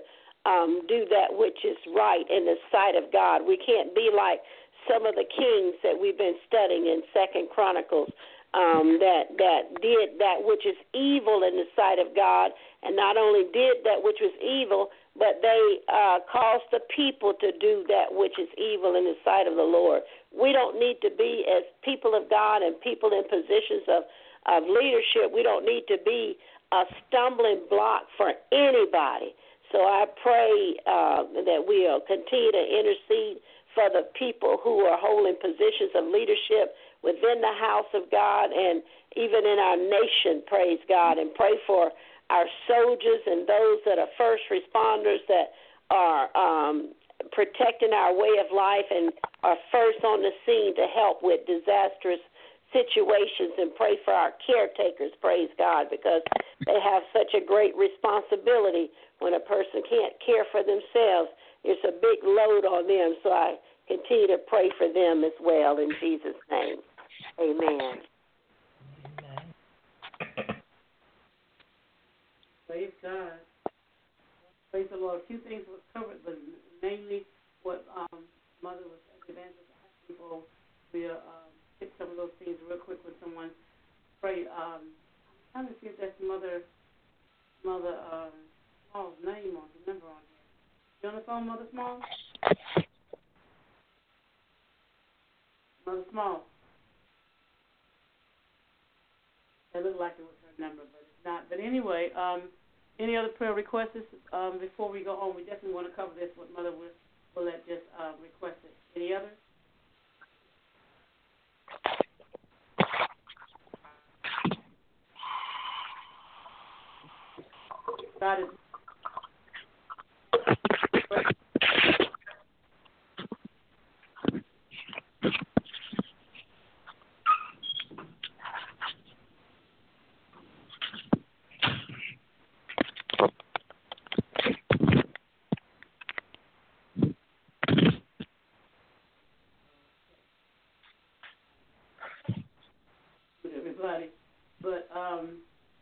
G: um, do that which is right in the sight of God. We can't be like some of the kings that we've been studying in Second Chronicles um, that that did that which is evil in the sight of God, and not only did that which was evil, but they uh, caused the people to do that which is evil in the sight of the Lord. We don't need to be, as people of God and people in positions of, of leadership, we don't need to be a stumbling block for anybody. So I pray uh, that we'll continue to intercede for the people who are holding positions of leadership within the house of God and even in our nation, praise God, and pray for our soldiers and those that are first responders that are um, protecting our way of life and are first on the scene to help with disastrous situations, and pray for our caretakers, praise God, because they have such a great responsibility. When a person can't care for themselves, it's a big load on them. So I continue to pray for them as well in Jesus' name. Amen.
B: Praise God. Praise the Lord. A few things were covered, but mainly what um, Mother was evangelist asking for. We'll um, hit some of those things real quick with someone. Pray. Um, I'm trying to see if that's Mother Mother um, Small's name on the number on here. You on the phone, Mother Small? Mother Small. It looked like it was her number, but it's not. But anyway, um, any other prayer requests um, before we go home? We definitely want to cover this. What Mother will, will let just uh, request it. Any others? God is. Everybody, but um,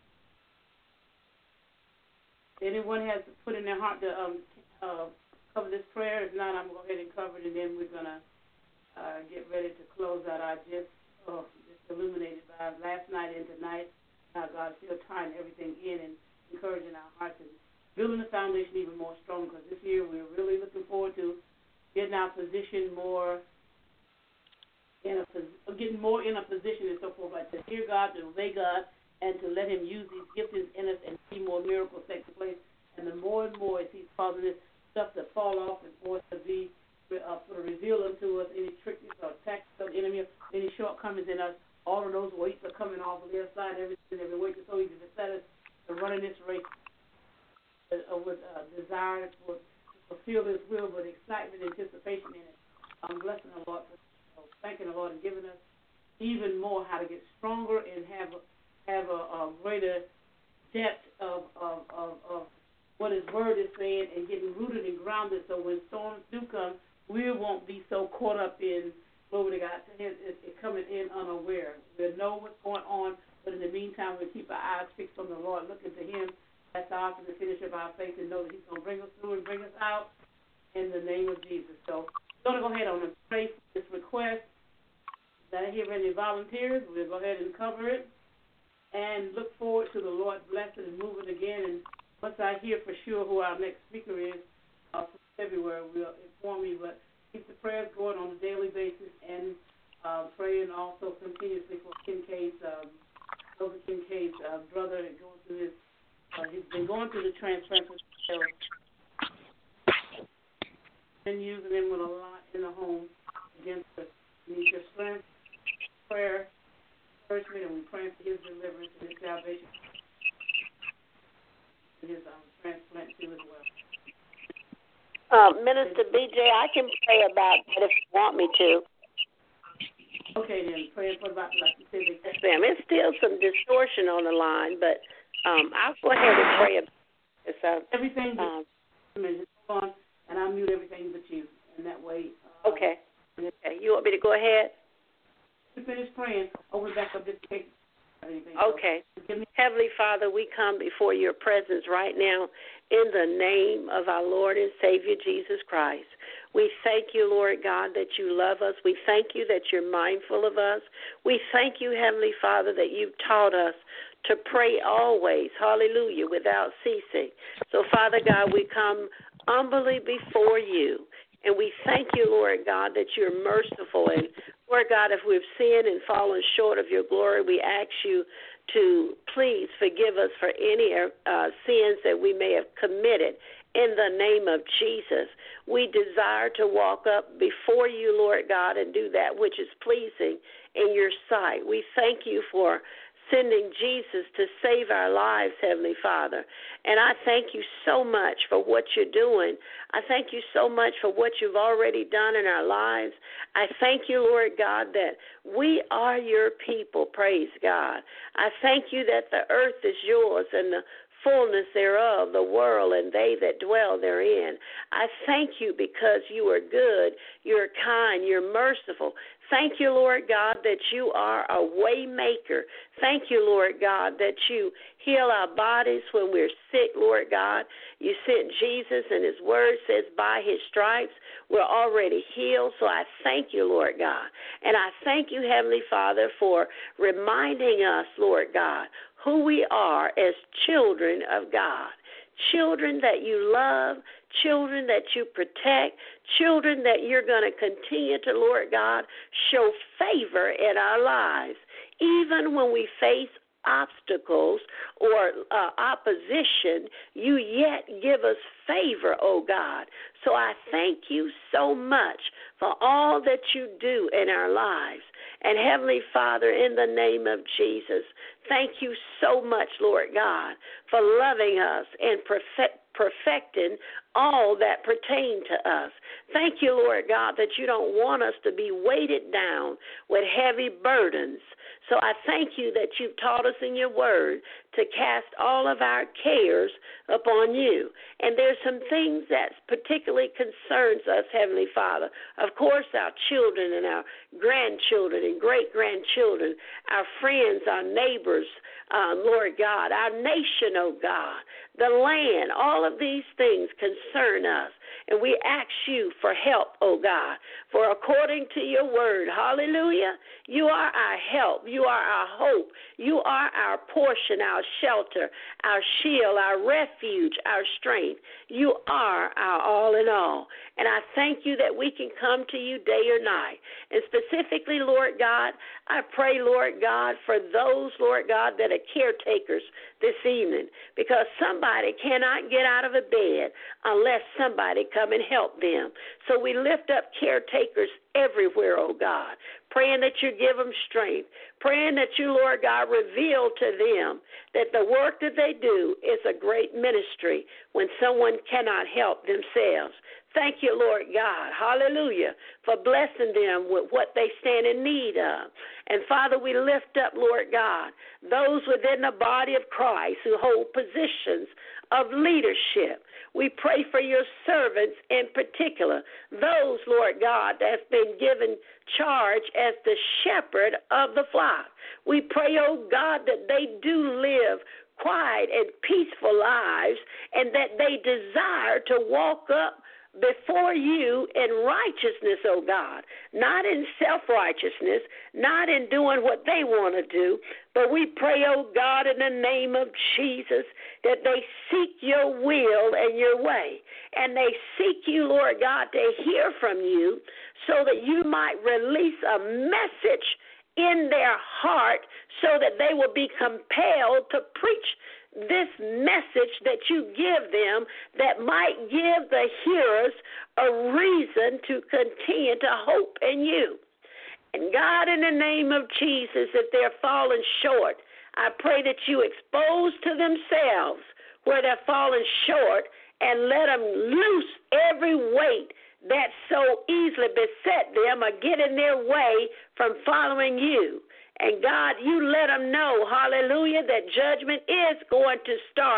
B: anyone has put in their heart to um, uh, cover this prayer? If not, I'm going to go ahead and cover it, and then we're going to uh, get ready to close out. I just, oh, just illuminated by last night and tonight how God is still tying everything in and encouraging our hearts and building the foundation even more strong, because this year we're really looking forward to getting our position more in a getting more in a position and so forth, like to hear God, to obey God, and to let Him use these giftings in us and see more miracles take place. And the more and more as He's causing this stuff to fall off and for it to be uh, sort of revealed unto us, any trickery or attacks of the enemy, any shortcomings in us, all of those weights are coming off of the other side. Everything, every weight is so easy to set us to run in this race uh, with uh, desire for to fulfill His will, with excitement and anticipation in it. I'm blessing the Lord for thanking the Lord and giving us even more how to get stronger and have a, have a, a greater depth of, of, of, of what His Word is saying, and getting rooted and grounded, so when storms do come, we won't be so caught up in, glory to God, it, it, it coming in unaware. We'll know what's going on, but in the meantime, we'll keep our eyes fixed on the Lord, looking to Him. That's the author and the finisher of our faith, and know that He's going to bring us through and bring us out in the name of Jesus. So we're going to go ahead on and pray for this request. That I hear any volunteers, we'll go ahead and cover it and look forward to the Lord blessing and moving again. And once I hear for sure who our next speaker is uh, for February, we'll inform you. But keep the prayers going on a daily basis, and uh, praying also continuously for Kincaid's, um, Brother Kincaid's uh, brother, going through his, uh, he's been going through the transplant for been using him with a lot in the home against the need your strength. Prayer, encouragement, and we pray for his deliverance and his salvation and his um, transplant too as well.
G: Uh, Minister B J, I can pray about that if you want me to.
B: Okay, then pray for about like you said.
G: Yes, ma'am. It's still some distortion on the line, but um, I'll go ahead and pray about it. So,
B: everything.
G: Um,
B: just hold on, and I'll mute everything but you, and that way. Uh,
G: okay. Okay. You want me to go ahead?
B: To finish praying, open back up this case.
G: Okay. Heavenly Father, we come before your presence right now in the name of our Lord and Savior Jesus Christ. We thank you, Lord God, that you love us. We thank you that you're mindful of us. We thank you, Heavenly Father, that you've taught us to pray always, hallelujah, without ceasing. So, Father God, we come humbly before you, and we thank you, Lord God, that you're merciful. And, Lord God, if we've sinned and fallen short of your glory, we ask you to please forgive us for any uh, sins that we may have committed. In the name of Jesus, we desire to walk up before you, Lord God, and do that which is pleasing in your sight. We thank you for sending Jesus to save our lives, Heavenly Father. And I thank you so much for what you're doing. I thank you so much for what you've already done in our lives. I thank you, Lord God, that we are your people, praise God. I thank you that the earth is yours and the fullness thereof, the world and they that dwell therein. I thank you because you are good, you're kind, you're merciful. Thank you, Lord God, that you are a way maker. Thank you, Lord God, that you heal our bodies when we're sick, Lord God. You sent Jesus, and his word says by his stripes we're already healed. So I thank you, Lord God. And I thank you, Heavenly Father, for reminding us, Lord God, who we are as children of God. Children that you love, children that you protect, children that you're going to continue to, Lord God, show favor in our lives. Even when we face obstacles or uh, opposition, you yet give us favor, oh God. So I thank you so much for all that you do in our lives. And Heavenly Father, in the name of Jesus, thank you so much, Lord God, for loving us and perfect, perfecting all that pertain to us. Thank you, Lord God, that you don't want us to be weighted down with heavy burdens. So I thank you that you've taught us in your word to cast all of our cares upon you. And there's some things that particularly concerns us, Heavenly Father. Of course, our children and our grandchildren and great-grandchildren, our friends, our neighbors, um, Lord God, our nation, oh God, the land, all of these things concern us. And we ask you for help, oh God. For according to your word, hallelujah, you are our help. You are our hope. You are our portion, our shelter, our shield, our refuge, our strength. You are our all in all. And I thank you that we can come to you day or night. And specifically, Lord God, I pray, Lord God, for those, Lord God, that are caretakers this evening, because somebody cannot get out of a bed unless somebody come and help them. So we lift up caretakers everywhere, oh God, praying that you give them strength, praying that you, Lord God, reveal to them that the work that they do is a great ministry when someone cannot help themselves. Thank you, Lord God, hallelujah, for blessing them with what they stand in need of. And, Father, we lift up, Lord God, those within the body of Christ who hold positions of leadership. We pray for your servants in particular, those, Lord God, that have been given charge as the shepherd of the flock. We pray, oh God, that they do live quiet and peaceful lives and that they desire to walk up before you in righteousness, oh God, not in self-righteousness, not in doing what they want to do, but we pray, oh God, in the name of Jesus, that they seek your will and your way, and they seek you, Lord God, to hear from you so that you might release a message in their heart so that they will be compelled to preach this message that you give them that might give the hearers a reason to continue to hope in you. And God, in the name of Jesus, if they're falling short, I pray that you expose to themselves where they're falling short and let them loose every weight that so easily beset them or get in their way from following you. And God, you let them know, hallelujah, that judgment is going to start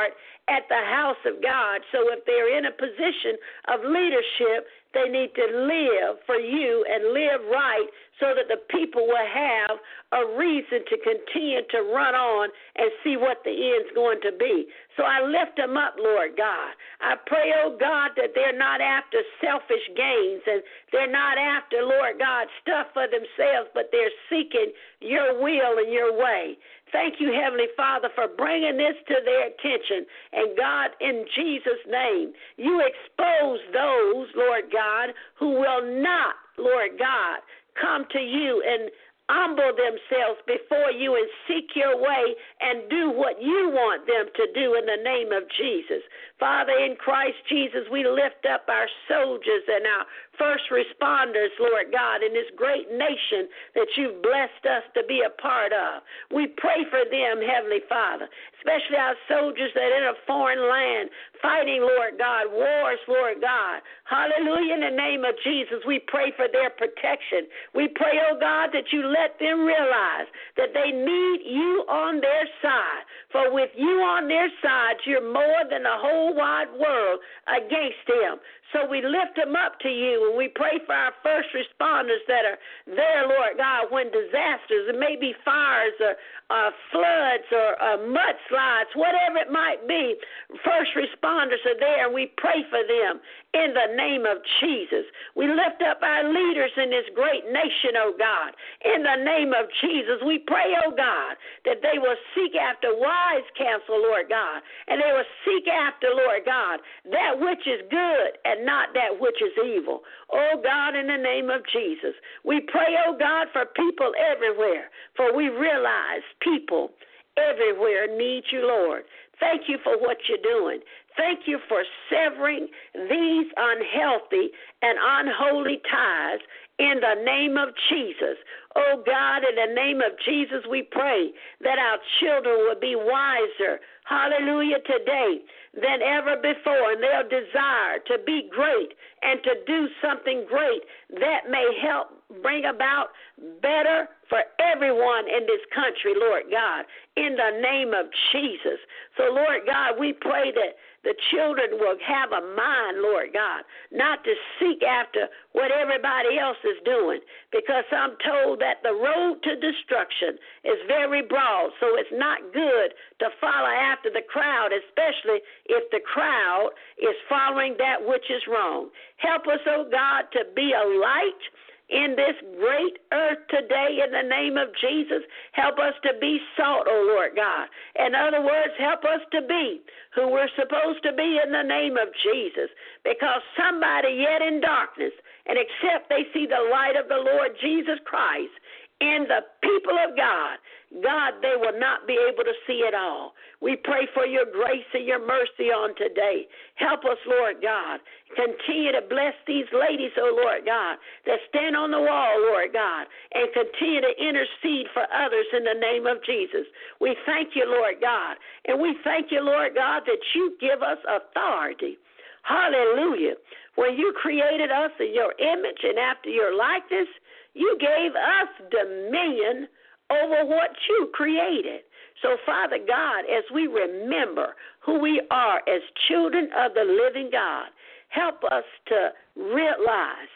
G: at the house of God. So if they're in a position of leadership, they need to live for you and live right so that the people will have a reason to continue to run on and see what the end's going to be. So I lift them up, Lord God. I pray, oh God, that they're not after selfish gains and they're not after, Lord God, stuff for themselves, but they're seeking your will and your way. Thank you, Heavenly Father, for bringing this to their attention. And God, in Jesus' name, you expose those, Lord God, who will not, Lord God, come to you and humble themselves before you and seek your way and do what you want them to do in the name of Jesus. Father, in Christ Jesus, we lift up our soldiers and our first responders, Lord God, in this great nation that you've blessed us to be a part of. We pray for them, Heavenly Father, especially our soldiers that are in a foreign land fighting, Lord God, wars, Lord God. Hallelujah, in the name of Jesus, we pray for their protection. We pray, oh God, that you let them realize that they need you on their side. For with you on their side, you're more than the whole wide world against them. So we lift them up to you, and we pray for our first responders that are there, Lord God, when disasters, it may be fires or uh, floods or uh, mudslides, whatever it might be, first responders are there, and we pray for them in the name of Jesus. We lift up our leaders in this great nation, oh God, in the name of Jesus. We pray, oh God, that they will seek after wise counsel, Lord God, and they will seek after, Lord God, that which is good and not that which is evil. Oh God, in the name of Jesus, we pray, oh God, for people everywhere, for we realize people everywhere need you, Lord. Thank you for what you're doing. Thank you for severing these unhealthy and unholy ties in the name of Jesus. Oh God, in the name of Jesus, we pray that our children will be wiser, hallelujah, today than ever before, and they'll desire to be great and to do something great that may help bring about better for everyone in this country, Lord God, in the name of Jesus. So, Lord God, we pray that the children will have a mind, Lord God, not to seek after what everybody else is doing, because I'm told that the road to destruction is very broad, so it's not good to follow after the crowd, especially if the crowd is following that which is wrong. Help us, oh God, to be a light in this great earth today in the name of Jesus. Help us to be salt, oh Lord God. In other words, help us to be who we're supposed to be in the name of Jesus, because somebody yet in darkness, and except they see the light of the Lord Jesus Christ in the people of God, God, they will not be able to see it all. We pray for your grace and your mercy on today. Help us, Lord God. Continue to bless these ladies, oh Lord God, that stand on the wall, Lord God, and continue to intercede for others in the name of Jesus. We thank you, Lord God, and we thank you, Lord God, that you give us authority. Hallelujah. When you created us in your image and after your likeness, you gave us dominion over what you created. So, Father God, as we remember who we are as children of the living God, help us to realize,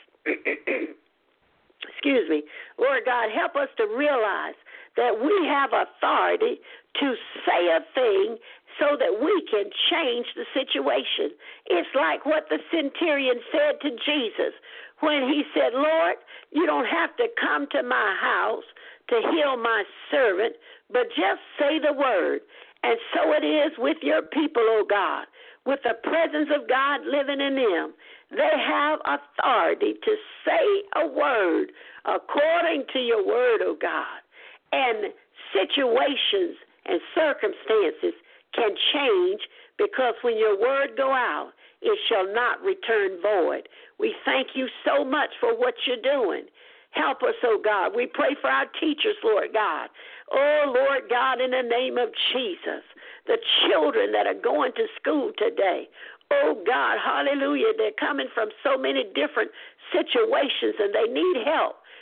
G: excuse me, Lord God, help us to realize that we have authority to say a thing so that we can change the situation. It's like what the centurion said to Jesus when he said, Lord, you don't have to come to my house to heal my servant, but just say the word. And so it is with your people, oh God, with the presence of God living in them. They have authority to say a word according to your word, oh God. And situations and circumstances can change, because when your word go out, it shall not return void. We thank you so much for what you're doing. Help us, oh God. We pray for our teachers, Lord God. Oh, Lord God, in the name of Jesus, the children that are going to school today, oh God, hallelujah, they're coming from so many different situations and they need help.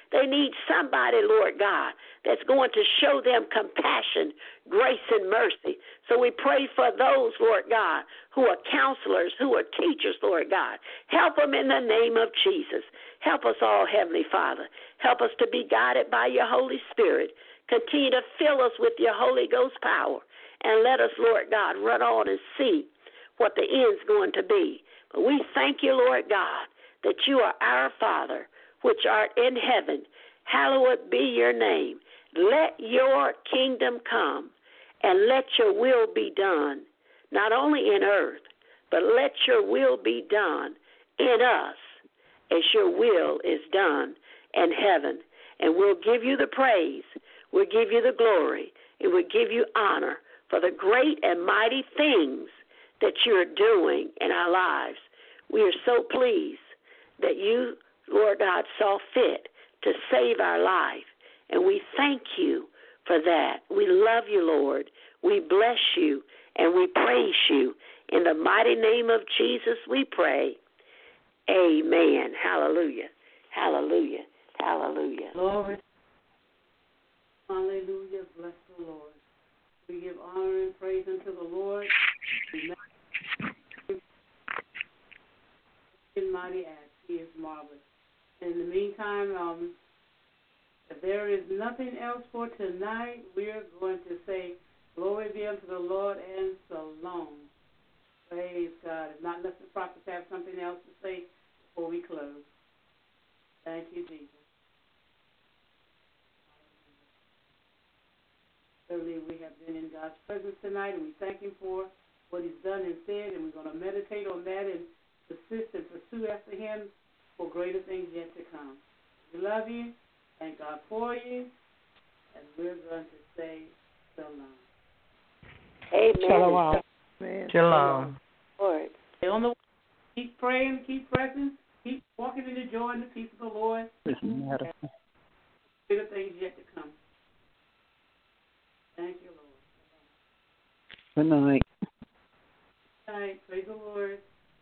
G: They need somebody, Lord God, that's going to show them compassion, grace, and mercy. So we pray for those, Lord God, who are counselors, who are teachers, Lord God. Help them in the name of Jesus. Help us all, Heavenly Father. Help us to be guided by your Holy Spirit. Continue to fill us with your Holy Ghost power. And let us, Lord God, run on and see what the end's going to be. But we thank you, Lord God, that you are our Father, which art in heaven. Hallowed be your name. Let your kingdom come, and let your will be done, not only in earth, but let your will be done in us as your will is done in heaven. And we'll give you the praise, we'll give you the glory, and we'll give you honor for the great and mighty things that you're doing in our lives. We are so pleased that you, Lord God, saw fit to save our life, and we thank you for that. We love you, Lord. We bless you, and we praise you. In the mighty name of Jesus we pray. Amen. Hallelujah. Hallelujah. Hallelujah.
B: Lord, hallelujah. Bless the Lord. We give honor and praise unto the Lord. In mighty acts, he is marvelous. In the meantime, um, if there is nothing else for tonight, we are going to say, glory be unto the Lord and shalom. Praise God. If not, let the prophets have something else to say before we close. Thank you, Jesus. Certainly we have been in God's presence tonight, and we thank him for what he's done and said, and we're going to meditate on that and persist and pursue after him for greater things yet to come. We love you. Thank God for you. And we're going to say shalom.
G: Amen.
E: Shalom.
D: Man.
E: Shalom.
G: Lord.
B: Stay on the way. Keep praying, keep pressing, keep walking in the joy and the peace of the Lord.
F: Doesn't matter.
B: Greater things yet to come. Thank you, Lord.
F: Good night.
B: Good night. Praise the Lord.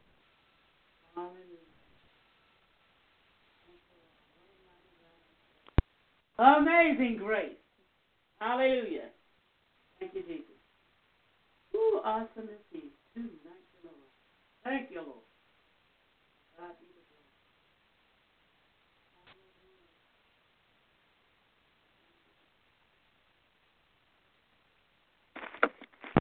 B: Hallelujah. Amazing grace. Hallelujah. Thank you, Jesus. Ooh, awesome is he.